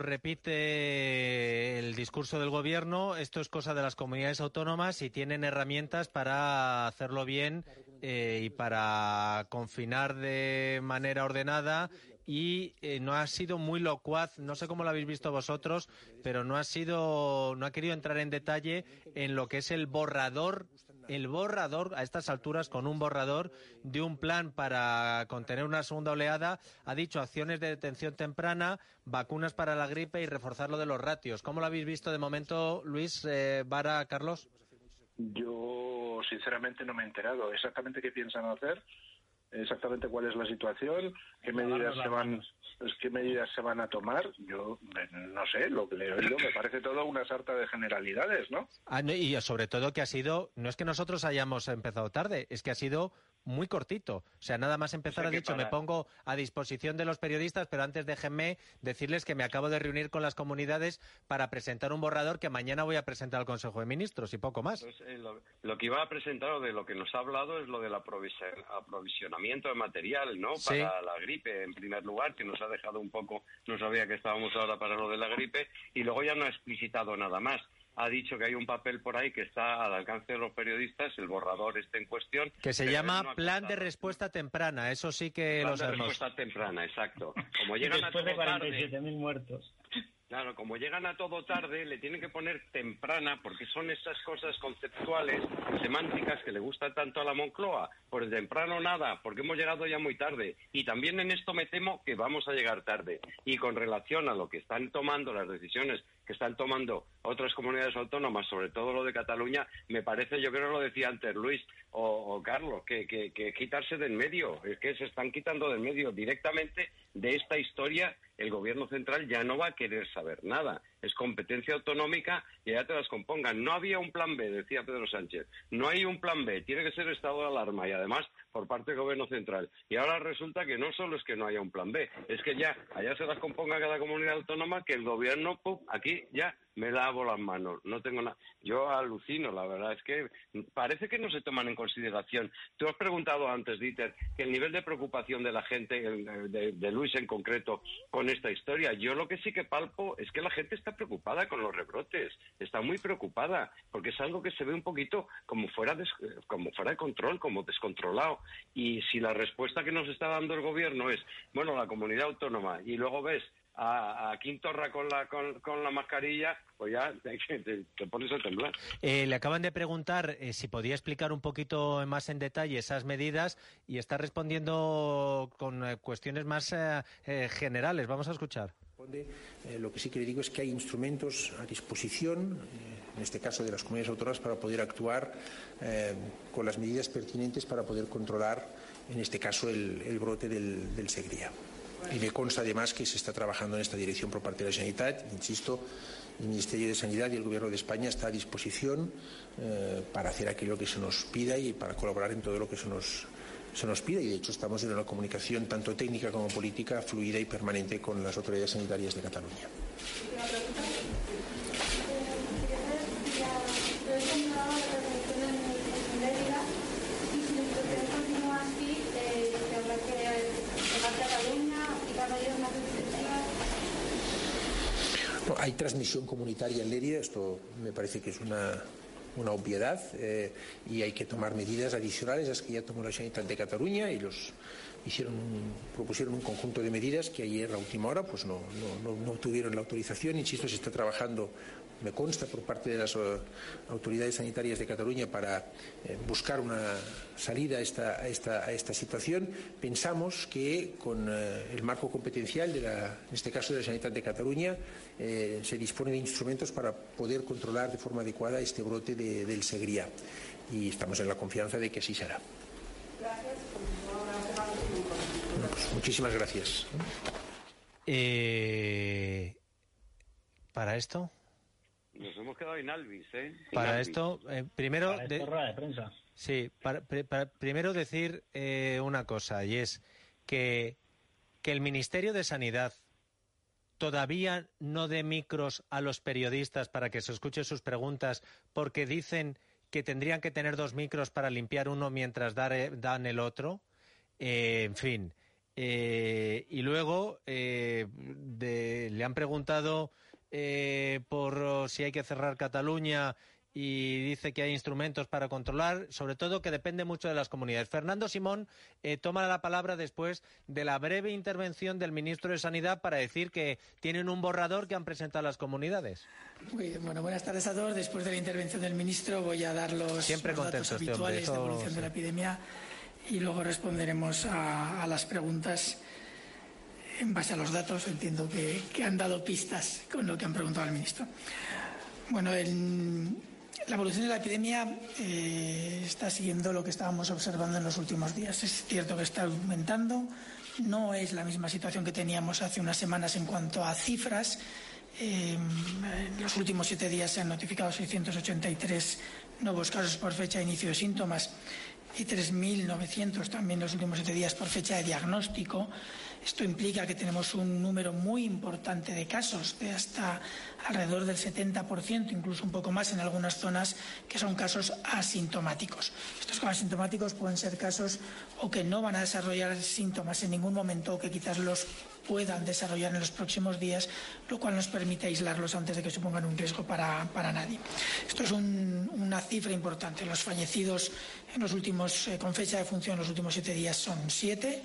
repite el discurso del Gobierno. Esto es cosa de las comunidades autónomas y tienen herramientas para hacerlo bien eh, y para confinar de manera ordenada. Y eh, no ha sido muy locuaz, no sé cómo lo habéis visto vosotros, pero no ha sido, no ha querido entrar en detalle en lo que es el borrador, el borrador a estas alturas, con un borrador de un plan para contener una segunda oleada. Ha dicho acciones de detención temprana, vacunas para la gripe y reforzar lo de los ratios. ¿Cómo lo habéis visto de momento, Luis, eh, Vara, Carlos? Yo, sinceramente, no me he enterado exactamente qué piensan hacer, exactamente cuál es la situación, qué medidas se van, qué medidas se van a tomar. Yo no sé, lo que le he oído me parece todo una sarta de generalidades, ¿no? Ah, no, y sobre todo que ha sido, no es que nosotros hayamos empezado tarde, es que ha sido muy cortito. O sea, nada más empezar ha dicho, me pongo a disposición de los periodistas, pero antes déjenme decirles que me acabo de reunir con las comunidades para presentar un borrador que mañana voy a presentar al Consejo de Ministros y poco más. Pues, eh, lo, lo que iba a presentar o de lo que nos ha hablado es lo del aprovisión, aprovisionamiento de material, ¿no? Sí. Para la gripe, en primer lugar, que nos ha dejado un poco, no sabía que estábamos ahora para lo de la gripe, y luego ya no ha explicitado nada más. Ha dicho que hay un papel por ahí que está al alcance de los periodistas, el borrador está en cuestión. Que se llama no Plan de Respuesta Temprana, eso sí que Plan lo sabemos. Plan de Respuesta Temprana, exacto. Como llegan después a de cuarenta y siete mil muertos. Claro, como llegan a todo tarde, le tienen que poner temprana, porque son esas cosas conceptuales, semánticas, que le gusta tanto a la Moncloa. Por temprano nada, porque hemos llegado ya muy tarde. Y también en esto me temo que vamos a llegar tarde. Y con relación a lo que están tomando, las decisiones que están tomando otras comunidades autónomas, sobre todo lo de Cataluña, me parece, yo creo que lo decía antes Luis o, o Carlos, que, que, que quitarse de en medio, es que se están quitando de en medio directamente de esta historia. El gobierno central ya no va a querer saber nada. Es competencia autonómica y ya te las compongan. No había un plan B, decía Pedro Sánchez. No hay un plan B, tiene que ser estado de alarma y además por parte del gobierno central. Y ahora resulta que no solo es que no haya un plan B, es que ya allá se las componga cada comunidad autónoma, que el gobierno, pum, aquí ya me lavo las manos. No tengo nada. Yo alucino, la verdad es que parece que no se toman en consideración. Tú has preguntado antes, Dieter, que el nivel de preocupación de la gente, de, de Luis en concreto, con esta historia. Yo lo que sí que palpo es que la gente está preocupada con los rebrotes, está muy preocupada, porque es algo que se ve un poquito como fuera de, como fuera de control, como descontrolado. Y si la respuesta que nos está dando el gobierno es, bueno, la comunidad autónoma, y luego ves a, a Quintorra con la con, con la mascarilla, pues ya te, te, te pones a temblar. Eh, le acaban de preguntar eh, si podía explicar un poquito más en detalle esas medidas y está respondiendo con eh, cuestiones más eh, eh, generales. Vamos a escuchar. Eh, lo que sí que le digo es que hay instrumentos a disposición, eh, en este caso de las comunidades autónomas, para poder actuar eh, con las medidas pertinentes para poder controlar, en este caso, el, el brote del, del Segrià. Y me consta además que se está trabajando en esta dirección por parte de la Generalitat. Insisto, el Ministerio de Sanidad y el Gobierno de España está a disposición eh, para hacer aquello que se nos pida y para colaborar en todo lo que se nos, se nos pida. Y de hecho estamos en una comunicación tanto técnica como política fluida y permanente con las autoridades sanitarias de Cataluña. No, hay transmisión comunitaria en Lérida, esto me parece que es una, una obviedad eh, y hay que tomar medidas adicionales a las que ya tomó la Generalitat de Cataluña. Ellos hicieron un, propusieron un conjunto de medidas que ayer a última hora pues no, no, no, no tuvieron la autorización. Insisto, se está trabajando, me consta, por parte de las uh, autoridades sanitarias de Cataluña para eh, buscar una salida a esta, a, esta, a esta situación. Pensamos que con eh, el marco competencial, de la, en este caso de la Generalitat de Cataluña, eh, se dispone de instrumentos para poder controlar de forma adecuada este brote de, del Segrià. Y estamos en la confianza de que así será. Gracias. Bueno, pues muchísimas gracias. Eh, ¿Para esto? Nos hemos quedado en Alvis, ¿eh? Para Alvis. esto, eh, primero... Para esto, rueda de prensa. Sí, para, para, primero decir eh, una cosa, y es que, que el Ministerio de Sanidad todavía no dé micros a los periodistas para que se escuchen sus preguntas, porque dicen que tendrían que tener dos micros para limpiar uno mientras dar, dan el otro. Eh, en fin. Eh, y luego eh, de, le han preguntado eh, por si hay que cerrar Cataluña y dice que hay instrumentos para controlar, sobre todo que depende mucho de las comunidades. Fernando Simón eh, toma la palabra después de la breve intervención del ministro de Sanidad para decir que tienen un borrador que han presentado las comunidades. Muy bien, bueno, buenas tardes a todos. Después de la intervención del ministro voy a dar los, Siempre los datos contento, habituales este de hombre, evolución eso, de la sí. epidemia y luego responderemos a, a las preguntas en base a los datos. Entiendo que, que han dado pistas con lo que han preguntado al ministro. Bueno, el, la evolución de la epidemia eh, está siguiendo lo que estábamos observando en los últimos días. Es cierto que está aumentando, no es la misma situación que teníamos hace unas semanas en cuanto a cifras. Eh, en los últimos siete días se han notificado seiscientos ochenta y tres nuevos casos por fecha de inicio de síntomas y tres mil novecientos también los últimos siete días por fecha de diagnóstico. Esto implica que tenemos un número muy importante de casos, de hasta alrededor del setenta por ciento, incluso un poco más en algunas zonas, que son casos asintomáticos. Estos casos asintomáticos pueden ser casos o que no van a desarrollar síntomas en ningún momento o que quizás los puedan desarrollar en los próximos días, lo cual nos permite aislarlos antes de que supongan un riesgo para, para nadie. Esto es un, una cifra importante. Los fallecidos en los últimos, eh, con fecha de función en los últimos siete días son siete.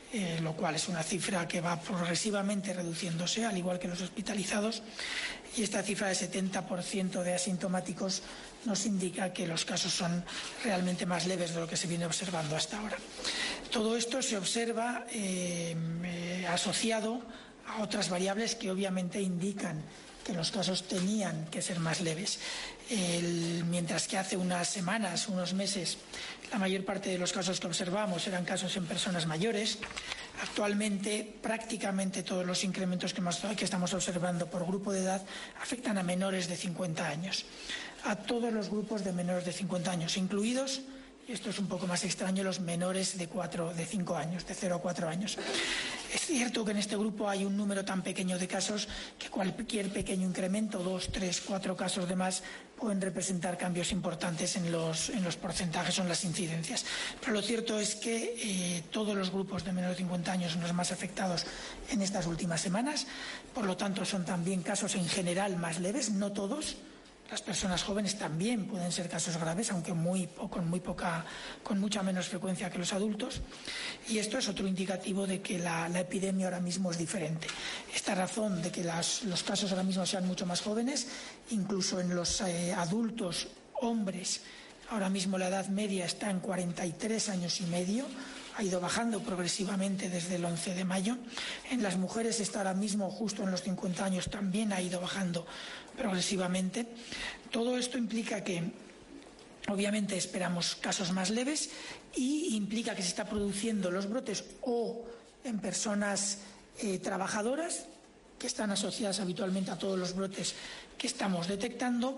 eh, lo cual es una cifra que va progresivamente reduciéndose, al igual que los hospitalizados, y esta cifra de setenta por ciento de asintomáticos nos indica que los casos son realmente más leves de lo que se viene observando hasta ahora. Todo esto se observa eh, eh, asociado a otras variables que obviamente indican que los casos tenían que ser más leves. El, mientras que hace unas semanas, unos meses, la mayor parte de los casos que observamos eran casos en personas mayores, actualmente prácticamente todos los incrementos que, más, que estamos observando por grupo de edad afectan a menores de cincuenta años, a todos los grupos de menores de cincuenta años, incluidos, y esto es un poco más extraño, los menores de cuatro, de cinco años, de cero a cuatro años. Es cierto que en este grupo hay un número tan pequeño de casos que cualquier pequeño incremento, dos, tres, cuatro casos de más, pueden representar cambios importantes en los, en los porcentajes o en las incidencias. Pero lo cierto es que eh, todos los grupos de menores de cincuenta años son los más afectados en estas últimas semanas. Por lo tanto, son también casos en general más leves, no todos. Las personas jóvenes también pueden ser casos graves, aunque muy, con, muy poca, con mucha menos frecuencia que los adultos. Y esto es otro indicativo de que la, la epidemia ahora mismo es diferente. Esta razón de que las, los casos ahora mismo sean mucho más jóvenes, incluso en los eh, adultos hombres, ahora mismo la edad media está en cuarenta y tres años y medio, ha ido bajando progresivamente desde el once de mayo. En las mujeres está ahora mismo justo en los cincuenta años, también ha ido bajando progresivamente. Todo esto implica que obviamente esperamos casos más leves y implica que se está produciendo los brotes o en personas eh, trabajadoras, que están asociadas habitualmente a todos los brotes que estamos detectando,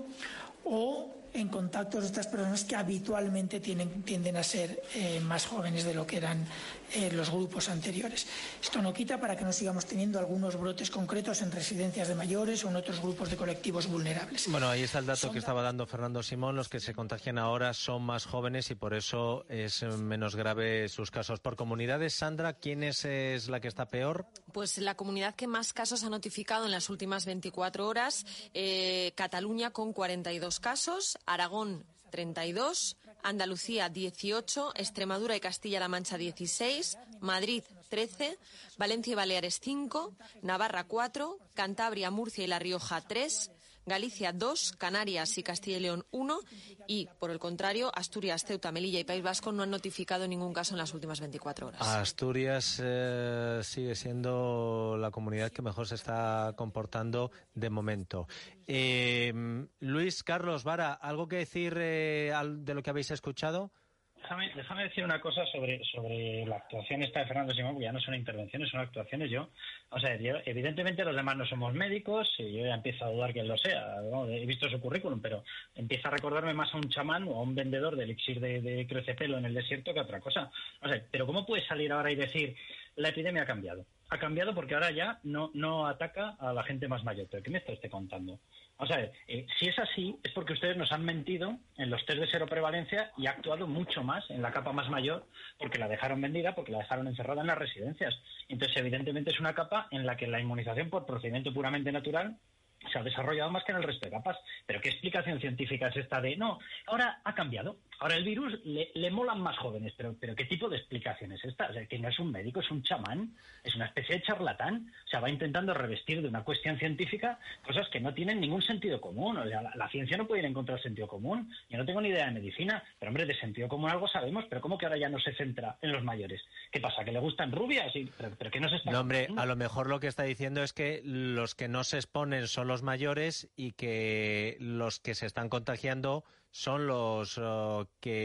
o en contactos de estas personas que habitualmente tienen, tienden a ser eh, más jóvenes de lo que eran eh, los grupos anteriores. Esto no quita para que no sigamos teniendo algunos brotes concretos en residencias de mayores o en otros grupos de colectivos vulnerables. Bueno, ahí está el dato son... que estaba dando Fernando Simón. Los que se contagian ahora son más jóvenes y por eso es menos grave sus casos. Por comunidades, Sandra, ¿quién es, es la que está peor? Pues la comunidad que más casos ha notificado en las últimas veinticuatro horas, eh, Cataluña con cuarenta y dos casos, Aragón treinta y dos, Andalucía dieciocho, Extremadura y Castilla-La Mancha dieciséis, Madrid trece, Valencia y Baleares cinco, Navarra cuatro, Cantabria, Murcia y La Rioja tres, Galicia dos, Canarias y Castilla y León uno y, por el contrario, Asturias, Ceuta, Melilla y País Vasco no han notificado ningún caso en las últimas veinticuatro horas. Asturias eh, sigue siendo la comunidad que mejor se está comportando de momento. Eh, Luis Carlos Vara, ¿algo que decir eh, de lo que habéis escuchado? Déjame, déjame decir una cosa sobre sobre la actuación esta de Fernando Simón, que ya no son intervenciones, son actuaciones. Yo, o sea, yo, evidentemente los demás no somos médicos, y yo ya empiezo a dudar que él lo sea, ¿no? He visto su currículum, pero empieza a recordarme más a un chamán o a un vendedor de elixir de, de crecepelo en el desierto que a otra cosa. O sea, pero ¿cómo puedes salir ahora y decir la epidemia ha cambiado? Ha cambiado porque ahora ya no, no ataca a la gente más mayor. ¿Pero qué me está usted contando? O sea, eh, si es así, es porque ustedes nos han mentido en los test de cero prevalencia y ha actuado mucho más en la capa más mayor porque la dejaron vendida, porque la dejaron encerrada en las residencias. Entonces, evidentemente, es una capa en la que la inmunización por procedimiento puramente natural se ha desarrollado más que en el resto de capas. ¿Pero qué explicación científica es esta de, no, ahora ha cambiado? Ahora el virus le, le molan más jóvenes, pero, pero ¿qué tipo de explicación es esta? O sea, que no es un médico, es un chamán, es una especie de charlatán. O sea, va intentando revestir de una cuestión científica cosas que no tienen ningún sentido común. O sea, la, la ciencia no puede ir en contra del sentido común. Yo no tengo ni idea de medicina, pero hombre, de sentido común algo sabemos, pero ¿cómo que ahora ya no se centra en los mayores? ¿Qué pasa? ¿Que le gustan rubias? ¿Y, pero, pero qué nos está No, hombre, a lo mejor lo que está diciendo es que los que no se exponen son los mayores y que los que se están contagiando son los uh,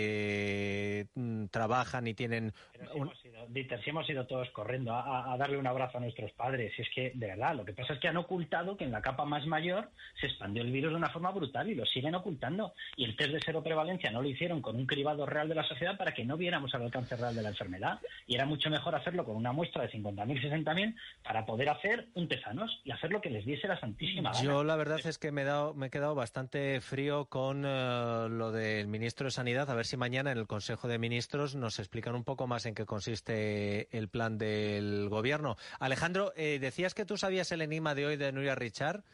que mm, trabajan y tienen... Pero si, un... hemos ido, Dieter, si hemos ido todos corriendo a, a darle un abrazo a nuestros padres, y es que, de verdad, lo que pasa es que han ocultado que en la capa más mayor se expandió el virus de una forma brutal y lo siguen ocultando. Y el test de cero prevalencia no lo hicieron con un cribado real de la sociedad para que no viéramos el alcance real de la enfermedad. Y era mucho mejor hacerlo con una muestra de cincuenta mil, sesenta mil para poder hacer un tezanos y hacer lo que les diese la santísima gana. Yo la verdad es que me he, dado, me he quedado bastante frío con uh, lo del ministro de Sanidad. A ver si mañana en el Consejo de Ministros nos explican un poco más en qué consiste el plan del gobierno. Alejandro, eh, decías que tú sabías el enigma de hoy de Núria Richard.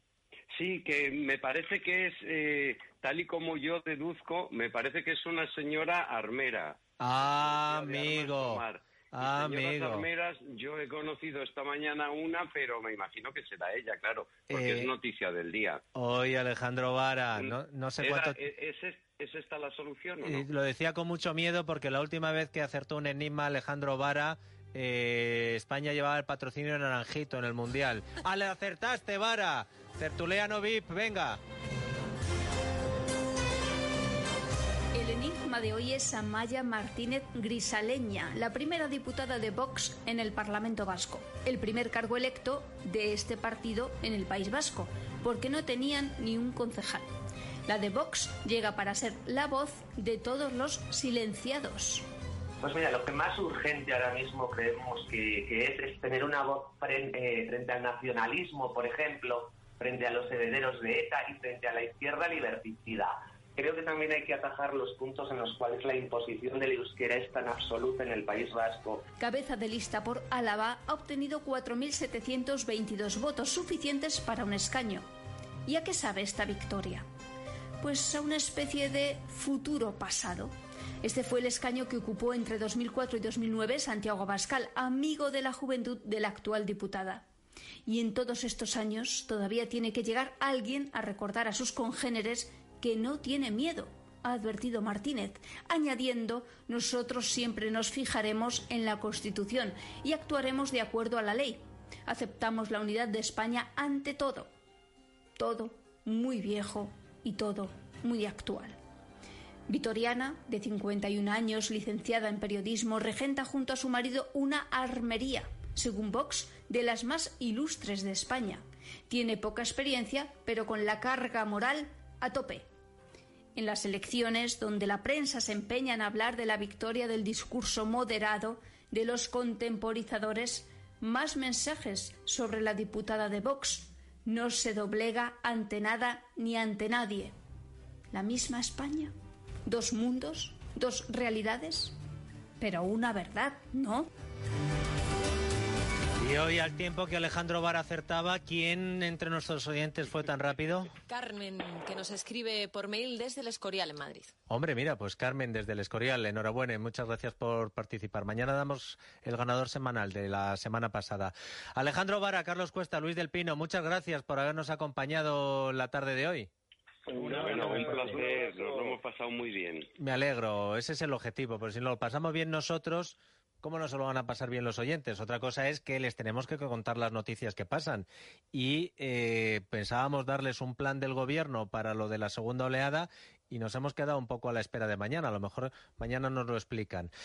Sí, que me parece que es, eh, tal y como yo deduzco, me parece que es una señora armera. Ah, amigo. Señoras Amigo. armeras, yo he conocido esta mañana una, pero me imagino que será ella, claro, porque Eh, es noticia del día. Hoy Alejandro Vara, no, no sé Era- cuánto... ¿es, es, ¿Es esta la solución o Y no? lo decía con mucho miedo porque la última vez que acertó un enigma Alejandro Vara, eh, España llevaba el patrocinio de Naranjito en el Mundial. ¡Ale, acertaste, Vara! Tertuliano V I P, venga. El enigma de hoy es Amaya Martínez Grisaleña, la primera diputada de Vox en el Parlamento Vasco, el primer cargo electo de este partido en el País Vasco, porque no tenían ni un concejal. La de Vox llega para ser la voz de todos los silenciados. Pues mira, lo que más urgente ahora mismo creemos que, que es, es tener una voz frente, eh, frente al nacionalismo, por ejemplo, frente a los herederos de ETA y frente a la izquierda liberticida. Creo que también hay que atajar los puntos en los cuales la imposición del euskera es tan absoluta en el País Vasco. Cabeza de lista por Álava ha obtenido cuatro mil setecientos veintidós votos, suficientes para un escaño. ¿Y a qué sabe esta victoria? Pues a una especie de futuro pasado. Este fue el escaño que ocupó entre dos mil cuatro y dos mil nueve Santiago Abascal, amigo de la juventud de la actual diputada. Y en todos estos años todavía tiene que llegar alguien a recordar a sus congéneres que no tiene miedo, ha advertido Martínez, añadiendo: nosotros siempre nos fijaremos en la Constitución y actuaremos de acuerdo a la ley. Aceptamos la unidad de España ante todo. Todo muy viejo y todo muy actual. Vitoriana, de cincuenta y un años, licenciada en periodismo, regenta junto a su marido una armería, según Vox, de las más ilustres de España. Tiene poca experiencia, pero con la carga moral a tope. En las elecciones, donde la prensa se empeña en hablar de la victoria del discurso moderado de los contemporizadores, más mensajes sobre la diputada de Vox. No se doblega ante nada ni ante nadie. ¿La misma España? ¿Dos mundos? ¿Dos realidades? Pero una verdad, ¿no? Y hoy, al tiempo que Alejandro Vara acertaba, ¿quién entre nuestros oyentes fue tan rápido? Carmen, que nos escribe por mail desde el Escorial, en Madrid. Hombre, mira, pues Carmen desde el Escorial, enhorabuena y muchas gracias por participar. Mañana damos el ganador semanal de la semana pasada. Alejandro Vara, Carlos Cuesta, Luis del Pino, muchas gracias por habernos acompañado la tarde de hoy. Bueno, un placer, nos lo hemos pasado muy bien. Me alegro, ese es el objetivo, porque si nos lo pasamos bien nosotros, ¿cómo no se lo van a pasar bien los oyentes? Otra cosa es que les tenemos que contar las noticias que pasan. Y eh, pensábamos darles un plan del gobierno para lo de la segunda oleada y nos hemos quedado un poco a la espera de mañana. A lo mejor mañana nos lo explican.